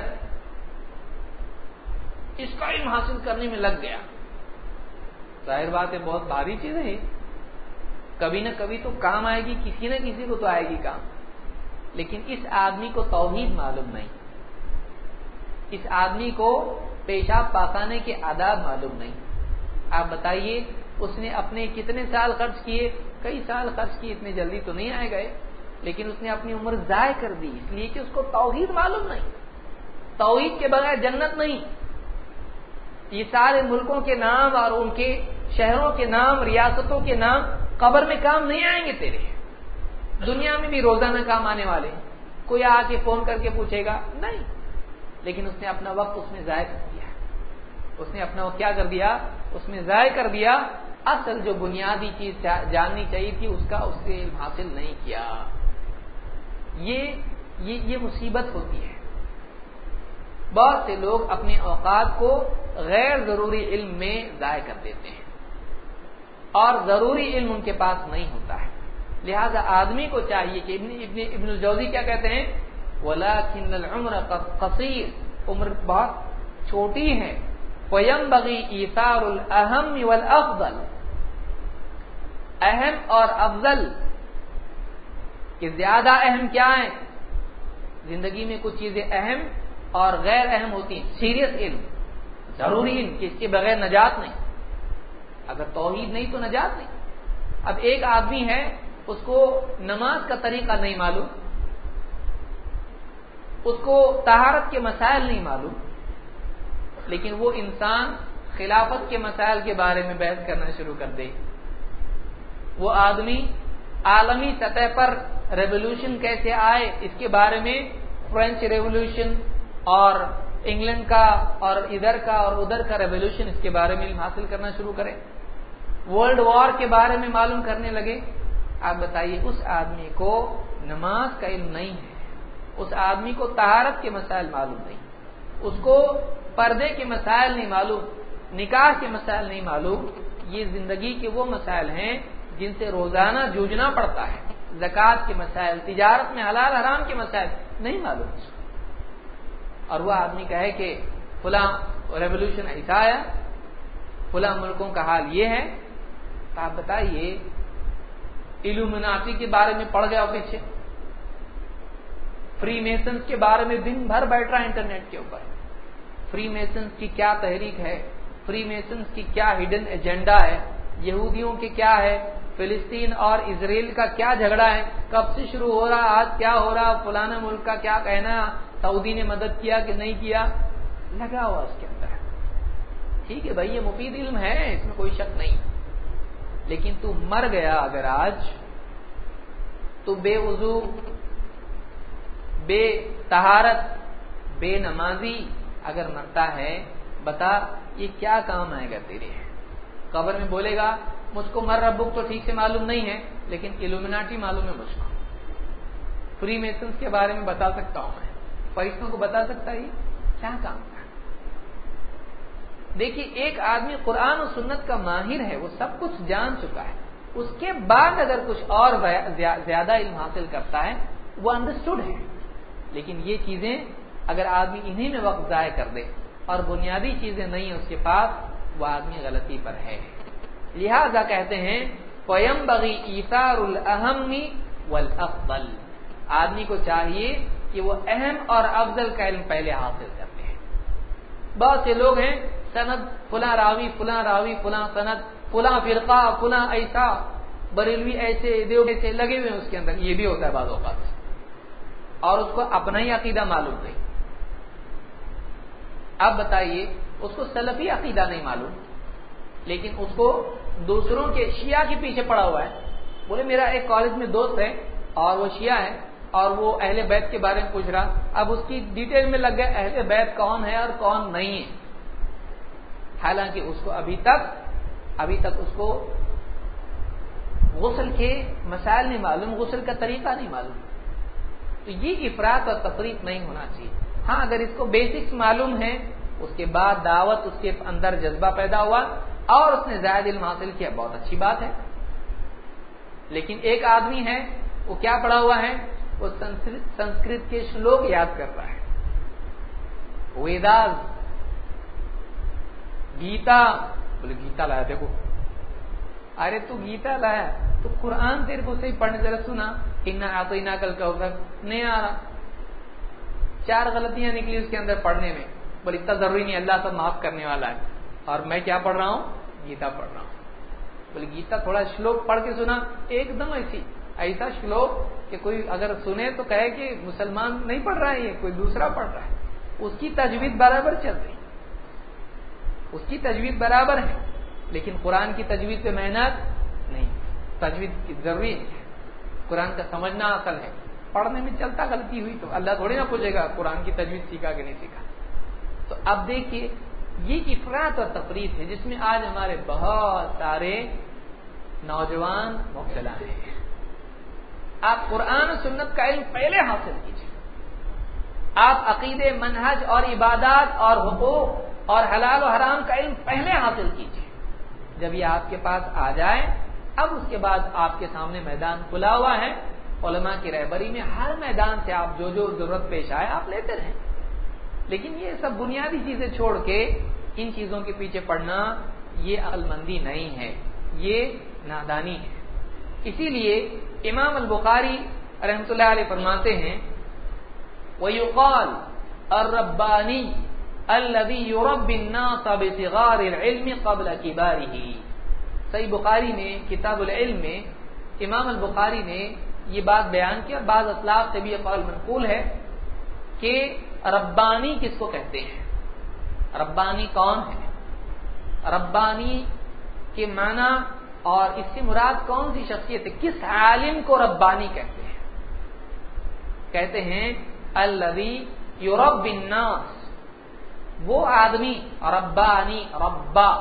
اس کا علم حاصل کرنے میں لگ گیا، ظاہر بات ہے بہت بھاری چیز ہے، کبھی نہ کبھی تو کام آئے گی، کسی نہ کسی کو تو آئے گی کام، لیکن اس آدمی کو توحید معلوم نہیں، اس آدمی کو پیشاب پاخانے کے آداب معلوم نہیں۔ آپ بتائیے اس نے اپنے کتنے سال خرچ کیے؟ کئی سال خرچ کیے، اتنے جلدی تو نہیں آئے گئے، لیکن اس نے اپنی عمر ضائع کر دی اس لیے کہ اس کو توحید معلوم نہیں۔ توحید کے بغیر جنت نہیں۔ یہ سارے ملکوں کے نام اور ان کے شہروں کے نام، ریاستوں کے نام قبر میں کام نہیں آئیں گے تیرے، دنیا میں بھی روزانہ کام آنے والے ہیں، کوئی آ کے فون کر کے پوچھے گا نہیں، لیکن اس نے اپنا وقت اس میں ضائع کر دیا، اس نے اپنا وقت کیا کر دیا؟ اس میں ضائع کر دیا، اصل جو بنیادی چیز جاننی چاہیے تھی اس کا اس سے علم حاصل نہیں کیا۔ یہ یہ یہ مصیبت ہوتی ہے، بہت سے لوگ اپنے اوقات کو غیر ضروری علم میں ضائع کر دیتے ہیں اور ضروری علم ان کے پاس نہیں ہوتا ہے۔ لہذا آدمی کو چاہیے کہ ابن ابن ابن الجوزی کیا کہتے ہیں وَلَكِنَّ الْعُمْرَ قَصِيرٌ، عمر بہت چھوٹی ہے، فَيَنبَغِي إِيثَارُ الْأَهَمِّ وَالْأَفْضَلِ، اہم اور افضل کہ زیادہ اہم کیا ہیں؟ زندگی میں کچھ چیزیں اہم اور غیر اہم ہوتی ہیں، سیریس علم، ضروری علم کہ اس کے بغیر نجات نہیں، اگر توحید نہیں تو نجات نہیں۔ اب ایک آدمی ہے اس کو نماز کا طریقہ نہیں معلوم، اس کو طہارت کے مسائل نہیں معلوم، لیکن وہ انسان خلافت کے مسائل کے بارے میں بحث کرنا شروع کر دے، وہ آدمی عالمی سطح پر ریولوشن کیسے آئے اس کے بارے میں فرینچ ریولوشن اور انگلینڈ کا اور ادھر کا اور ادھر کا ریولوشن اس کے بارے میں علم حاصل کرنا شروع کرے، ورلڈ وار کے بارے میں معلوم کرنے لگے۔ آپ بتائیے اس آدمی کو نماز کا علم نہیں ہے، اس آدمی کو طہارت کے مسائل معلوم نہیں، اس کو پردے کے مسائل نہیں معلوم، نکاح کے مسائل نہیں معلوم، یہ زندگی کے وہ مسائل ہیں جن سے روزانہ جوجھنا پڑتا ہے، زکوٰۃ کے مسائل، تجارت میں حلال حرام کے مسائل نہیں معلوم، اور وہ آدمی کہے کہ فلاں ریولوشن ایسا آیا، فلاں ملکوں کا حال یہ ہے، تو آپ بتائیے ایلومیناٹی کے بارے میں پڑھ گیا پیچھے، فری میسنز کے بارے میں دن بھر بیٹھ رہا انٹرنیٹ کے اوپر، فری میسنز کی کیا تحریک ہے، فری میسنز کی کیا ہڈن ایجنڈا ہے، یہودیوں کے کیا ہے، فلسطین اور اسرائیل کا کیا جھگڑا ہے، کب سے شروع ہو رہا، آج کیا ہو رہا، فلانا ملک کا کیا کہنا، سعودی نے مدد کیا کہ نہیں کیا، لگا ہوا اس کے اندر۔ ٹھیک ہے بھائی یہ مفید علم ہے، اس میں کوئی شک نہیں، لیکن تو مر گیا اگر آج تو بے وضو، بے طہارت، بے نمازی اگر مرتا ہے، بتا یہ کیا کام آئے گا تیرے؟ قبر میں بولے گا مجھ کو مر ربک تو ٹھیک سے معلوم نہیں ہے لیکن الومناٹی معلوم ہے مجھ کو، فری میسنس کے بارے میں بتا سکتا ہوں میں، فرشتوں کو بتا سکتا ہے کیا کام ہے۔ دیکھیے ایک آدمی قرآن و سنت کا ماہر ہے، وہ سب کچھ جان چکا ہے، اس کے بعد اگر کچھ اور زیادہ علم حاصل کرتا ہے وہ انڈرسٹوڈ ہے، لیکن یہ چیزیں اگر آدمی انہی میں وقت ضائع کر دے اور بنیادی چیزیں نہیں ہیں اس کے پاس، وہ آدمی غلطی پر ہے۔ لہذا کہتے ہیں فَيَنبَغِي إِيثَارُ الْأَهَمِّ وَالْأَفْضَلِ، آدمی کو چاہیے کہ وہ اہم اور افضل کا علم پہلے حاصل کرتے ہیں۔ بہت سے لوگ ہیں سند فلاں راوی فلاں راوی فلاں سند فلاں فرقہ فلاں ایسا بریلوی ایسے دیو ایسے لگے ہوئے ہیں اس کے اندر، یہ بھی ہوتا ہے بعض اوقات، اور اس کو اپنا ہی عقیدہ معلوم نہیں۔ اب بتائیے اس کو سلفی عقیدہ نہیں معلوم لیکن اس کو دوسروں کے شیعہ کے پیچھے پڑا ہوا ہے، بولے میرا ایک کالج میں دوست ہے اور وہ شیعہ ہے اور وہ اہل بیت کے بارے میں پوچھ رہا، اب اس کی ڈیٹیل میں لگ گیا اہل بیت کون ہے اور کون نہیں ہے، حالانکہ اس کو ابھی تک ابھی تک اس کو غسل کے مسائل نہیں معلوم، غسل کا طریقہ نہیں معلوم۔ تو یہ افراط اور تفریط نہیں ہونا چاہیے۔ ہاں اگر اس کو بیسکس معلوم ہے، اس کے بعد دعوت اس کے اندر جذبہ پیدا ہوا اور اس نے زائد علم حاصل کیا، بہت اچھی بات ہے۔ لیکن ایک آدمی ہے وہ کیا پڑھا ہوا ہے، وہ سنسکرت کے شلوک یاد کر رہا ہے، ویداز گیتا، بولے گیتا لایا دیکھو، ارے تو گیتا لایا تو قرآن تیرے کو صحیح پڑھنے ذرا سنا، انا اعطیناک الکوثر نہیں آ رہا، چار غلطیاں نکلی اس کے اندر پڑھنے میں، بولے اتنا ضروری نہیں، اللہ سب معاف کرنے والا ہے، اور میں کیا پڑھ رہا ہوں، گیتا پڑھ رہا ہوں۔ بولے گیتا تھوڑا شلوک پڑھ کے سنا، ایک دم ایسی ایسا شلوک کہ کوئی اگر سنے تو کہے کہ مسلمان نہیں پڑھ رہا ہے، یہ کوئی دوسرا پڑھ رہا ہے، اس کی تجوید برابر چل رہی، اس کی تجوید برابر ہے، لیکن قرآن کی تجوید پہ محنت نہیں، تجوید کی ضروری ہے، قرآن کا سمجھنا اصل ہے، پڑھنے میں چلتا غلطی ہوئی تو اللہ تھوڑی نہ پوچھے گا قرآن کی تجوید سیکھا کہ نہیں سیکھا۔ تو اب دیکھیے یہ افراط اور تفریط ہے جس میں آج ہمارے بہت سارے نوجوان مبتلا ہیں۔ آپ قرآن و سنت کا علم پہلے حاصل کیجیے، آپ عقیدے، منہج اور عبادات اور حقوق اور حلال و حرام کا علم پہلے حاصل کیجیے، جب یہ آپ کے پاس آ جائے اب اس کے بعد آپ کے سامنے میدان کھلا ہوا ہے، علماء کی رہبری میں ہر میدان سے آپ جو جو ضرورت پیش آئے آپ لیتے رہیں، لیکن یہ سب بنیادی چیزیں چھوڑ کے ان چیزوں کے پیچھے پڑنا یہ عقل مندی نہیں ہے، یہ نادانی ہے۔ اسی لیے امام البخاری رحمۃ اللہ علیہ فرماتے ہیں وَيُقَالُ الرَّبَّانِي الَّذِي يُرَبِّي النَّاسَ بِصِغَارِ الْعِلْمِ قَبْلَ كِبَارِهِ، صحیح بخاری میں کتاب العلم میں امام البخاری نے یہ بات بیان کی، اور بعض اسلاف سے بھی یہ قول منقول ہے کہ ربانی کس کو کہتے ہیں، ربانی کون ہے، ربانی کے معنی اور اس سے مراد کون سی شخصیت ہے، کس عالم کو ربانی کہتے ہیں، کہتے ہیں الذی یربی الناس، وہ آدمی ربانی، ربا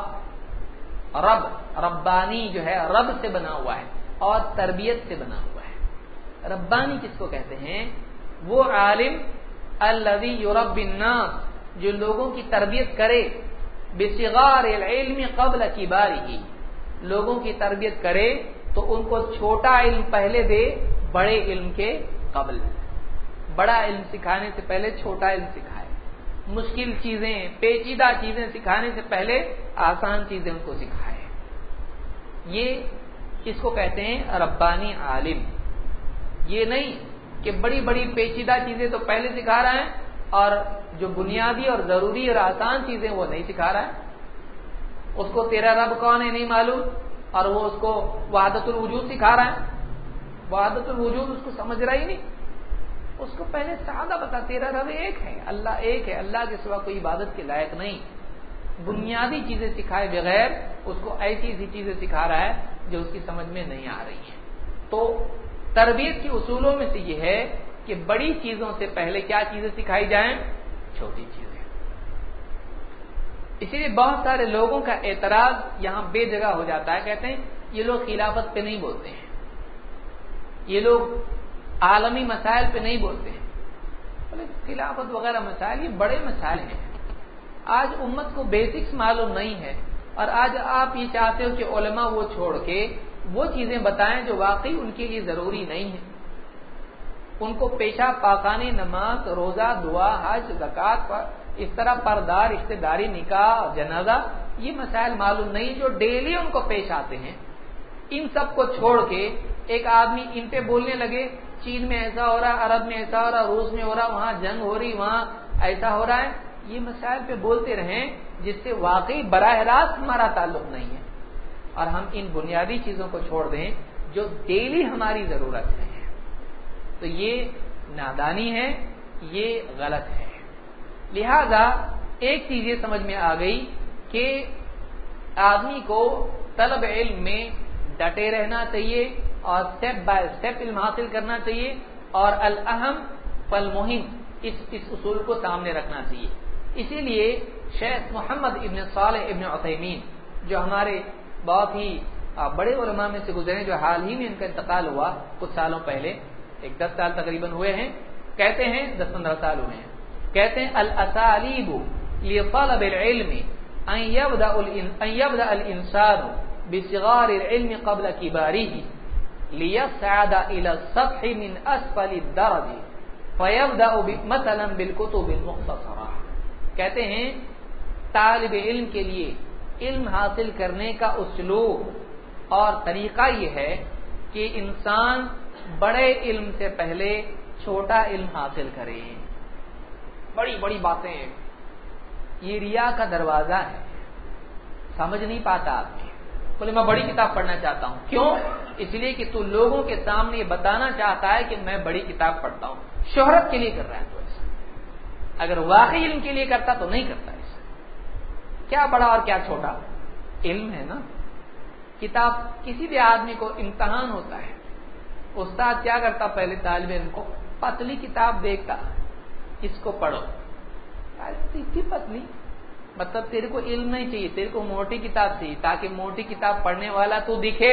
رب ربانی جو ہے رب سے بنا ہوا ہے اور تربیت سے بنا ہوا ہے، ربانی کس کو کہتے ہیں، وہ عالم الذی یربی الناس جو لوگوں کی تربیت کرے، بصغار العلم قبل کبارہ، لوگوں کی تربیت کرے تو ان کو چھوٹا علم پہلے دے بڑے علم کے قبل، بڑا علم سکھانے سے پہلے چھوٹا علم سکھائے، مشکل چیزیں پیچیدہ چیزیں سکھانے سے پہلے آسان چیزیں ان کو سکھائے، یہ کس کو کہتے ہیں، ربانی عالم۔ یہ نہیں کہ بڑی بڑی پیچیدہ چیزیں تو پہلے سکھا رہا ہے اور جو بنیادی اور ضروری اور آسان چیزیں وہ نہیں سکھا رہا ہے، اس کو تیرا رب کون ہے نہیں معلوم اور وہ اس کو وحدت الوجود سکھا رہا ہے، وحدت الوجود اس کو سمجھ رہا ہی نہیں، اس کو پہلے سادہ بتا تیرا رب ایک ہے، اللہ ایک ہے، اللہ کے سوا کوئی عبادت کے لائق نہیں، بنیادی چیزیں سکھائے بغیر اس کو ایسی ایسی چیزیں سکھا رہا ہے جو اس کی سمجھ میں نہیں آ رہی ہیں۔ تو تربیت کے اصولوں میں سے یہ ہے کہ بڑی چیزوں سے پہلے کیا چیزیں سکھائی جائیں، چھوٹی چیزیں۔ اسی لیے بہت سارے لوگوں کا اعتراض یہاں بے جگہ ہو جاتا ہے. کہتے ہیں یہ لوگ خلافت پہ نہیں بولتے ہیں, یہ لوگ عالمی مسائل پہ نہیں بولتے ہیں. خلافت وغیرہ مسائل یہ بڑے مسائل ہیں. آج امت کو بیسکس معلوم نہیں ہے, اور آج آپ یہ چاہتے ہو کہ علماء وہ چھوڑ کے وہ چیزیں بتائیں جو واقعی ان کے لیے ضروری نہیں ہے. ان کو پیشاب پاکانے, نماز, روزہ, دعا, حج, زکوٰۃ, اس طرح پردار, رشتہ داری, نکاح, جنازہ, یہ مسائل معلوم نہیں جو ڈیلی ان کو پیش آتے ہیں. ان سب کو چھوڑ کے ایک آدمی ان پہ بولنے لگے چین میں ایسا ہو رہا, عرب میں ایسا ہو رہا, روس میں ہو رہا, وہاں جنگ ہو رہی, وہاں ایسا ہو رہا ہے, یہ مسائل پہ بولتے رہیں جس سے واقعی براہ راست ہمارا تعلق نہیں ہے, اور ہم ان بنیادی چیزوں کو چھوڑ دیں جو ڈیلی ہماری ضرورت ہے, تو یہ نادانی ہے, یہ غلط ہے. لہذا ایک چیز یہ سمجھ میں آ گئی کہ آدمی کو طلب علم میں ڈٹے رہنا چاہیے اور سٹیپ بائی سٹیپ علم حاصل کرنا چاہیے, اور الاہم فالمہم اس اس اصول کو سامنے رکھنا چاہیے. اسی لیے شیخ محمد ابن صالح ابن عثیمین جو ہمارے بہت ہی بڑے علماء میں سے گزرے, جو حال ہی میں ان کا انتقال ہوا کچھ سالوں پہلے, ایک دس سال تقریباً ہوئے ہیں, کہتے ہیں دس پندرہ سال ہوئے ہیں, کہتے ہیں الاسالیب لطلب العلم ان يبدأ ان يبدأ الانسان بصغار العلم قبل كباره ليصعد الى السطح من اسفل الدرج فيبدأ مثلا بالكتب المختصرة. کہتے ہیں طالب علم کے لیے علم حاصل کرنے کا اسلوب اور طریقہ یہ ہے کہ انسان بڑے علم سے پہلے چھوٹا علم حاصل کرے. بڑی بڑی باتیں, یہ ریا کا دروازہ ہے, سمجھ نہیں پاتا آدمی. بولے میں بڑی کتاب پڑھنا چاہتا ہوں, کیوں؟ اس لیے کہ تو لوگوں کے سامنے یہ بتانا چاہتا ہے کہ میں بڑی کتاب پڑھتا ہوں, شہرت کے لیے کر رہا ہے. تو ایسا اگر واقعی علم کے لیے کرتا تو نہیں کرتا ایسا. کیا بڑا اور کیا چھوٹا علم ہے نا. کتاب کسی بھی آدمی کو امتحان ہوتا ہے, استاد کیا کرتا, پہلے طالب علم کو پتلی کتاب دیکھتا, اس کو پڑھو. اتنی پتلی, مطلب تیرے کو علم نہیں چاہیے, تیرے کو موٹی کتاب چاہیے تاکہ موٹی کتاب پڑھنے والا تو دکھے.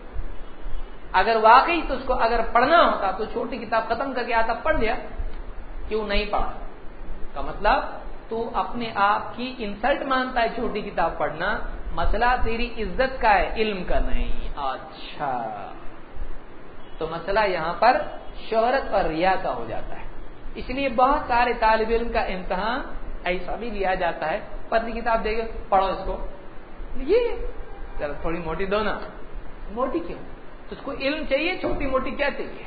اگر واقعی تجھ کو اگر پڑھنا ہوتا تو چھوٹی کتاب ختم کر کے آتا, پڑھ لیا. کیوں نہیں پڑھا کا مطلب تو اپنے آپ کی انسلٹ مانتا ہے چھوٹی کتاب پڑھنا. مسئلہ تیری عزت کا ہے, علم کا نہیں. اچھا, تو مسئلہ یہاں پر شہرت اور ریا کا ہو جاتا ہے. اس لیے بہت سارے طالب علم کا امتحان ایسا بھی لیا جاتا ہے, پتلی کتاب دے گا, پڑھو اس کو, یہ ذرا تھوڑی موٹی دو نا. موٹی کیوں؟ تجھ کو علم چاہیے, چھوٹی موٹی کیا چاہیے؟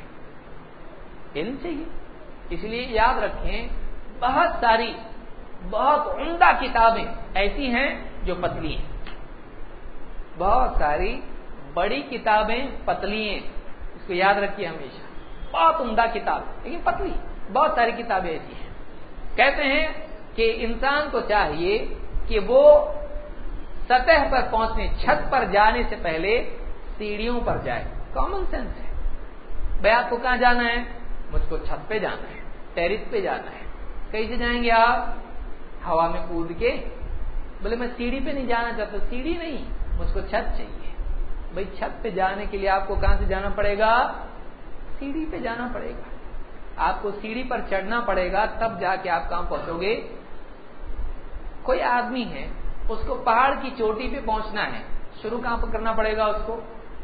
علم چاہیے. اس لیے یاد رکھیں بہت ساری بہت عمدہ کتابیں ایسی ہیں جو پتلی ہیں, بہت ساری بڑی کتابیں پتلی ہیں. اس کو یاد رکھیے ہمیشہ, بہت عمدہ کتاب لیکن پتلی. بہت ساری کتابیں ایسی ہیں. کہتے ہیں کہ انسان کو چاہیے کہ وہ سطح پر پہنچنے, چھت پر جانے سے پہلے سیڑھیوں پر جائے. کامن سینس ہے. بھائی آپ کو کہاں جانا ہے؟ مجھ کو چھت پہ جانا ہے, ٹیرس پہ جانا ہے. کیسے جائیں گے آپ؟ ہوا میں کود کے. بولے میں سیڑھی پہ نہیں جانا چاہتا. سیڑھی نہیں, مجھ کو چھت چاہیے. بھائی چھت پہ جانے کے لیے آپ کو کہاں سے جانا پڑے گا؟ سیڑھی پہ جانا پڑے گا. آپ کو سیڑھی پر چڑھنا پڑے گا, تب جا کے آپ کہاں پہنچو گے. کوئی آدمی ہے, اس کو پہاڑ کی چوٹی پہ پہنچنا ہے, شروع کہاں پر کرنا پڑے گا اس کو؟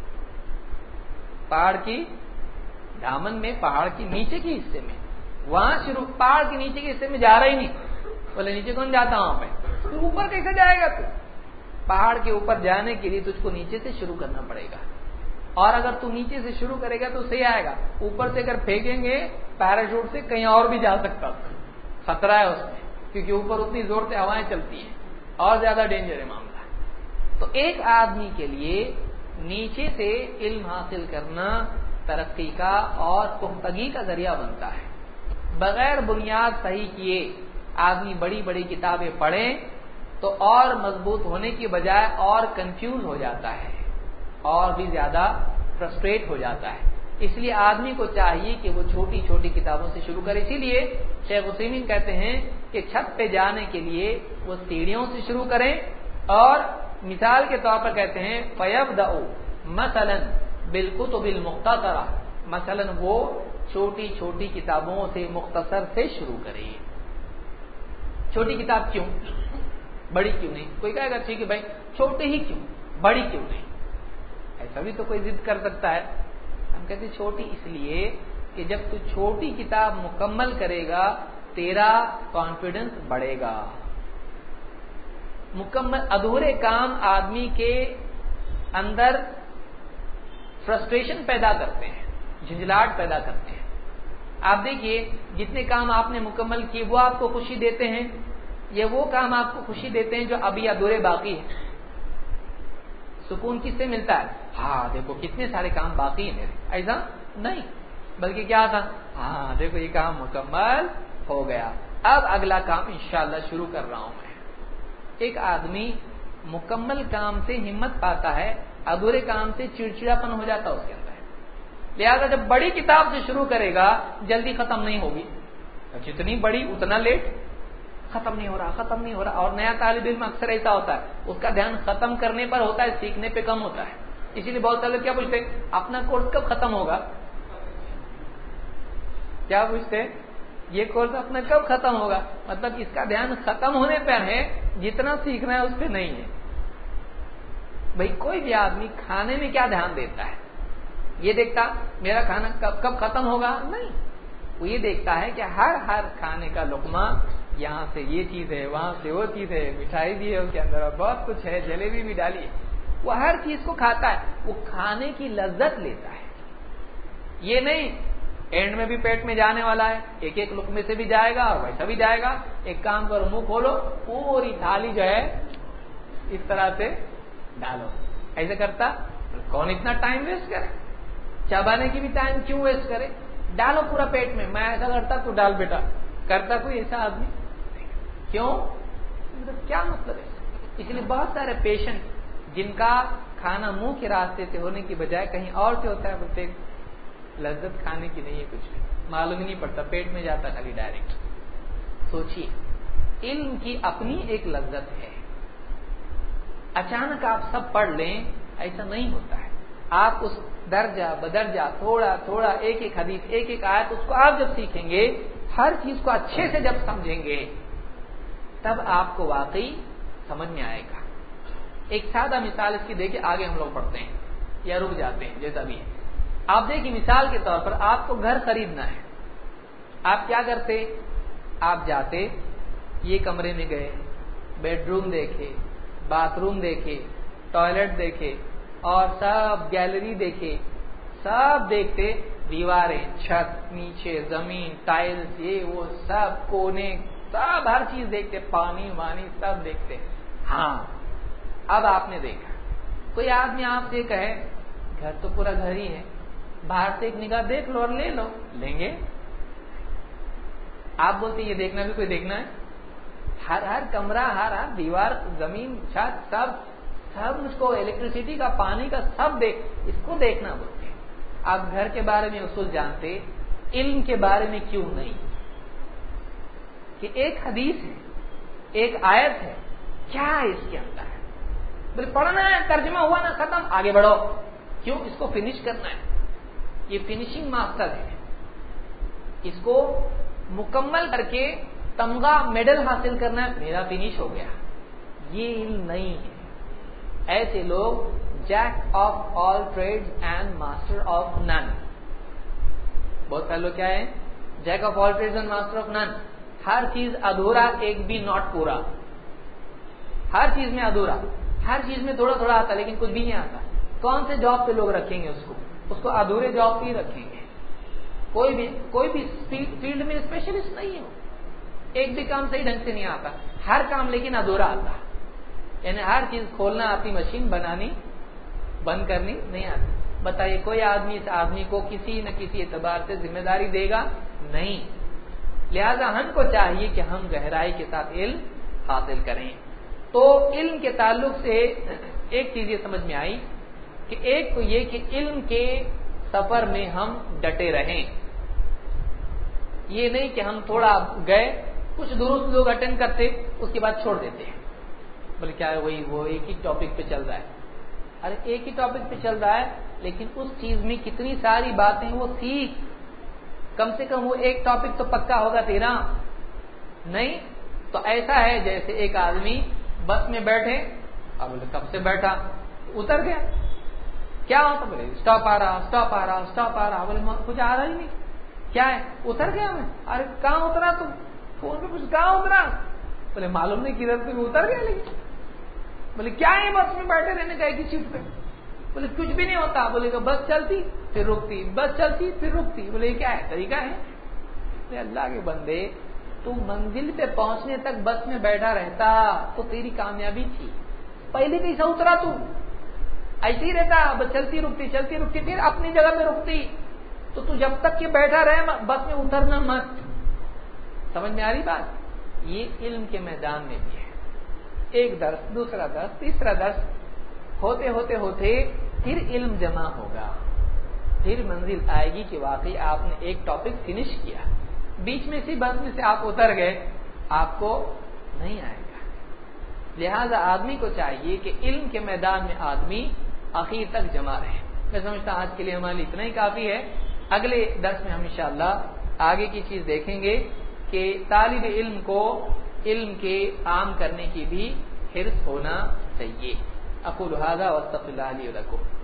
پہاڑ کی دامن میں, پہاڑ کے نیچے کے حصے میں, وہاں شروع. پہاڑ کے نیچے کے حصے میں جا رہا ہی نہیں. بولے نیچے کون جاتا وہاں پہ؟ تو اوپر کیسے جائے گا تو؟ پہاڑ کے اوپر جانے کے لیے تجھ کو نیچے سے شروع کرنا پڑے گا. اور اگر تو نیچے سے شروع کرے گا تو صحیح آئے گا. اوپر سے اگر پھینکیں گے پیراشوٹ سے کہیں اور بھی جا سکتا, خطرہ ہے اس میں, کیونکہ اوپر اتنی زور سے ہوائیں چلتی ہیں, اور زیادہ ڈینجر ہے معاملہ. تو ایک آدمی کے لیے نیچے سے علم حاصل کرنا ترقی کا اور پختگی کا ذریعہ بنتا ہے. بغیر بنیاد صحیح کیے آدمی بڑی بڑی کتابیں پڑھیں تو اور مضبوط ہونے کی بجائے اور کنفیوز ہو جاتا ہے, اور بھی زیادہ فرسٹریٹ ہو جاتا ہے. اس لیے آدمی کو چاہیے کہ وہ چھوٹی چھوٹی کتابوں سے شروع کرے. اسی لیے شیخ عثیمین کہتے ہیں کہ چھت پہ جانے کے لیے وہ سیڑھیوں سے شروع کریں, اور مثال کے طور پر کہتے ہیں فَيَبْدَأُ مَثَلًا بِالْكُتُبِ الْمُخْتَصَرَةِ, مثلا وہ چھوٹی چھوٹی کتابوں سے مختصر سے شروع کرے. چھوٹی کتاب کیوں, بڑی کیوں نہیں؟ کوئی کہے گا ٹھیک ہے بھائی چھوٹی ہی کیوں, بڑی کیوں نہیں؟ ایسا بھی تو کوئی ضد کر سکتا ہے. ہم کہتے ہیں چھوٹی اس لیے کہ جب تو چھوٹی کتاب مکمل کرے گا تیرا کانفیڈنس بڑھے گا. مکمل ادھورے کام آدمی کے اندر فرسٹریشن پیدا کرتے ہیں, جھنجھلاہٹ پیدا کرتے ہیں. آپ دیکھیے جتنے کام آپ نے مکمل کیے وہ آپ کو خوشی دیتے ہیں, یہ وہ کام آپ کو خوشی دیتے ہیں جو ابھی ادھورے باقی ہیں. سکون کس سے ملتا ہے؟ ہاں دیکھو کتنے سارے کام باقی ہیں میرے, ایسا نہیں, بلکہ کیا تھا, ہاں دیکھو یہ کام مکمل ہو گیا, اب اگلا کام انشاءاللہ شروع کر رہا ہوں میں. ایک آدمی مکمل کام سے ہمت پاتا ہے, ادھورے کام سے چڑچڑاپن ہو جاتا ہے اس کے اندر. لہذا جب بڑی کتاب سے شروع کرے گا جلدی ختم نہیں ہوگی, جتنی بڑی اتنا لیٹ, ختم نہیں ہو رہا ختم نہیں ہو رہا. اور نیا طالب علم اکثر ایسا ہوتا ہے, اس کا دھیان ختم کرنے پر ہوتا ہے, سیکھنے پہ کم ہوتا ہے. اسی لیے بہت سارے لوگ کیا پوچھتے ہیں اپنا کورس کب ختم ہوگا, کیا پوچھتے ہیں یہ کورس اپنا کب ختم ہوگا, مطلب اس کا دھیان ختم ہونے پہ ہے, جتنا سیکھنا ہے اس پہ نہیں ہے. بھائی کوئی بھی آدمی کھانے میں کیا دھیان دیتا ہے, یہ دیکھتا میرا کھانا کب کب ختم ہوگا, نہیں, وہ یہ دیکھتا ہے کہ ہر ہر کھانے کا لقمہ یہاں سے یہ چیز ہے, وہاں سے وہ چیز ہے, مٹھائی بھی ہے اس کے اندر اور بہت کچھ ہے, جلیبی بھی ڈالی ہے, وہ ہر چیز کو کھاتا ہے, وہ کھانے کی لذت لیتا ہے. یہ نہیں اینڈ میں بھی پیٹ میں جانے والا ہے, ایک ایک لقمے سے بھی جائے گا اور ویسا بھی جائے گا. ایک کام کرو منہ کھولو پوری تھالی جو ہے اس طرح سے ڈالو. ایسے کرتا کون اتنا ٹائم ویسٹ کرے, چبانے کی بھی ٹائم کیوں ویسٹ کرے, ڈالو پورا پیٹ میں. میں ایسا کرتا تو ڈال بیٹا, کرتا کوئی ایسا آدمی کیوں, مطلب کیا مطلب ہے. اس لیے بہت سارے پیشنٹ جن کا کھانا منہ کے راستے سے ہونے کی بجائے کہیں اور سے ہوتا ہے, بولتے لذت کھانے کی نہیں ہے, کچھ بھی معلوم ہی نہیں پڑتا, پیٹ میں جاتا خالی ڈائریکٹ. سوچیے علم کی اپنی ایک لذت ہے. اچانک آپ سب پڑھ لیں ایسا نہیں ہوتا ہے. آپ اس درجہ بدرجہ تھوڑا تھوڑا ایک ایک حدیث ایک ایک آیت اس کو آپ جب سیکھیں گے, ہر چیز کو اچھے سے جب سمجھیں گے تب آپ کو واقعی سمجھ میں آئے گا. ایک سادہ مثال اس کی دیکھیں, آگے ہم لوگ پڑھتے ہیں یا رک جاتے ہیں جیسا بھی ہے. آپ دیکھیں مثال کے طور پر آپ کو گھر خریدنا ہے, آپ کیا کرتے, آپ جاتے یہ کمرے میں گئے, بیڈ روم دیکھے, باتھ روم دیکھے, ٹوائلٹ دیکھے اور سب گیلری دیکھے, سب دیکھتے, دیواریں, چھت, نیچے زمین, ٹائلز, یہ وہ سب کونے, سب ہر چیز دیکھتے, پانی وانی سب دیکھتے. ہاں اب آپ نے دیکھا, کوئی آدمی آپ سے کہے گھر تو پورا گھر ہی ہے, باہر سے ایک نگاہ دیکھ لو اور لے لو, لیں گے؟ آپ بولتے یہ دیکھنا بھی کوئی دیکھنا ہے, ہر ہر کمرہ, ہر ہر دیوار, زمین, چھت, سب سب مجھ کو الیکٹریسٹی کا, پانی کا, سب دیکھ, اس کو دیکھنا بولتے ہیں. آپ گھر کے بارے میں اصول جانتے, علم کے بارے میں کیوں نہیں, کہ ایک حدیث ہے, ایک آیت ہے, کیا ہے اس کے اندر ہے, بل پڑھنا ہے, ترجمہ ہوا نا ختم, آگے بڑھو. کیوں, اس کو فنش کرنا ہے. یہ فنشنگ مقصد ہے, اس کو مکمل کر کے تمغہ میڈل حاصل کرنا ہے, میرا فنش ہو گیا. یہ علم نہیں ہے. ایسے لوگ jack of all trades and master of none. بہت سارے لوگ کیا ہے, jack of all trades and master of none. ہر چیز ادھورا, ایک بھی ناٹ پورا, ہر چیز میں ادھورا, ہر چیز میں تھوڑا تھوڑا آتا لیکن کچھ بھی نہیں آتا. کون سے جاب پہ لوگ رکھیں گے اس کو, اس کو ادھورے جاب پہ ہی رکھیں گے. کوئی بھی کوئی بھی فیلڈ میں اسپیشلسٹ نہیں ہو, ایک بھی کام صحیح ڈھنگ سے نہیں آتا, ہر کام لیکن ادھورا آتا. یعنی ہر چیز کھولنا آتی, مشین بنانی بند کرنی نہیں آتی. بتائیے کوئی آدمی اس آدمی کو کسی نہ کسی اعتبار سے ذمہ داری دے گا نہیں. لہذا ہم کو چاہیے کہ ہم گہرائی کے ساتھ علم حاصل کریں. تو علم کے تعلق سے ایک چیز یہ سمجھ میں آئی کہ ایک تو یہ کہ علم کے سفر میں ہم ڈٹے رہیں. یہ نہیں کہ ہم تھوڑا گئے, کچھ دروس لوگ اٹینڈ کرتے اس کے بعد چھوڑ دیتے ہیں, بولے کیا ہے وہی وہ ایک ہی ٹاپک پہ چل رہا ہے. ارے ایک ہی ٹاپک پہ چل رہا ہے, لیکن اس چیز میں کتنی ساری باتیں وہ سیکھ, کم سے کم وہ ایک ٹاپک تو پکا ہوگا تیرا. نہیں تو ایسا ہے جیسے ایک آدمی بس میں بیٹھے, اب بولے کب سے بیٹھا, اتر گیا, کیا ہوتا, بولے اسٹاپ آ رہا اسٹاپ آ رہا اسٹاپ آ رہا, بولے کچھ آ رہا ہی نہیں, کیا ہے, اتر گیا میں. ارے کہاں اترا تم, فون پہ کچھ کہاں اترا, بولے معلوم نہیں کدھر سے اتر گیا. لیکن بولے کیا ہے بس میں بیٹھے رہنے کا ایک ہی سیٹ پہ, بولے کچھ بھی نہیں ہوتا. بولے کہ بس چلتی پھر رکتی, بس چلتی پھر رکتی. بولے کیا ہے طریقہ ہے. بولے اللہ کے بندے, تو منزل پہ پہنچنے تک بس میں بیٹھا رہتا تو تیری کامیابی تھی. پہلے کیسا اترا تو, ایسے ہی رہتا, بس چلتی رکتی چلتی رکتی پھر اپنی جگہ پہ رکتی. تو تو جب تک کہ بیٹھا رہے بس میں اترنا مت. سمجھ میں آ رہی بات. یہ علم کے میدان میں بھی ہے. ایک درس, دوسرا درس, تیسرا درس ہوتے ہوتے ہوتے پھر علم جمع ہوگا, پھر منزل آئے گی کہ واقعی آپ نے ایک ٹاپک فنش کیا. بیچ میں سے بس میں سے آپ اتر گئے, آپ کو نہیں آئے گا. لہذا آدمی کو چاہیے کہ علم کے میدان میں آدمی آخر تک جمع رہے. میں سمجھتا ہوں آج کے لیے ہمارے لیے اتنا ہی کافی ہے. اگلے درس میں ہم انشاءاللہ آگے کی چیز دیکھیں گے کہ طالب علم کو علم کے عام کرنے کی بھی حرص ہونا چاہیے. اقول هذا واستغفر الله لي ولكم.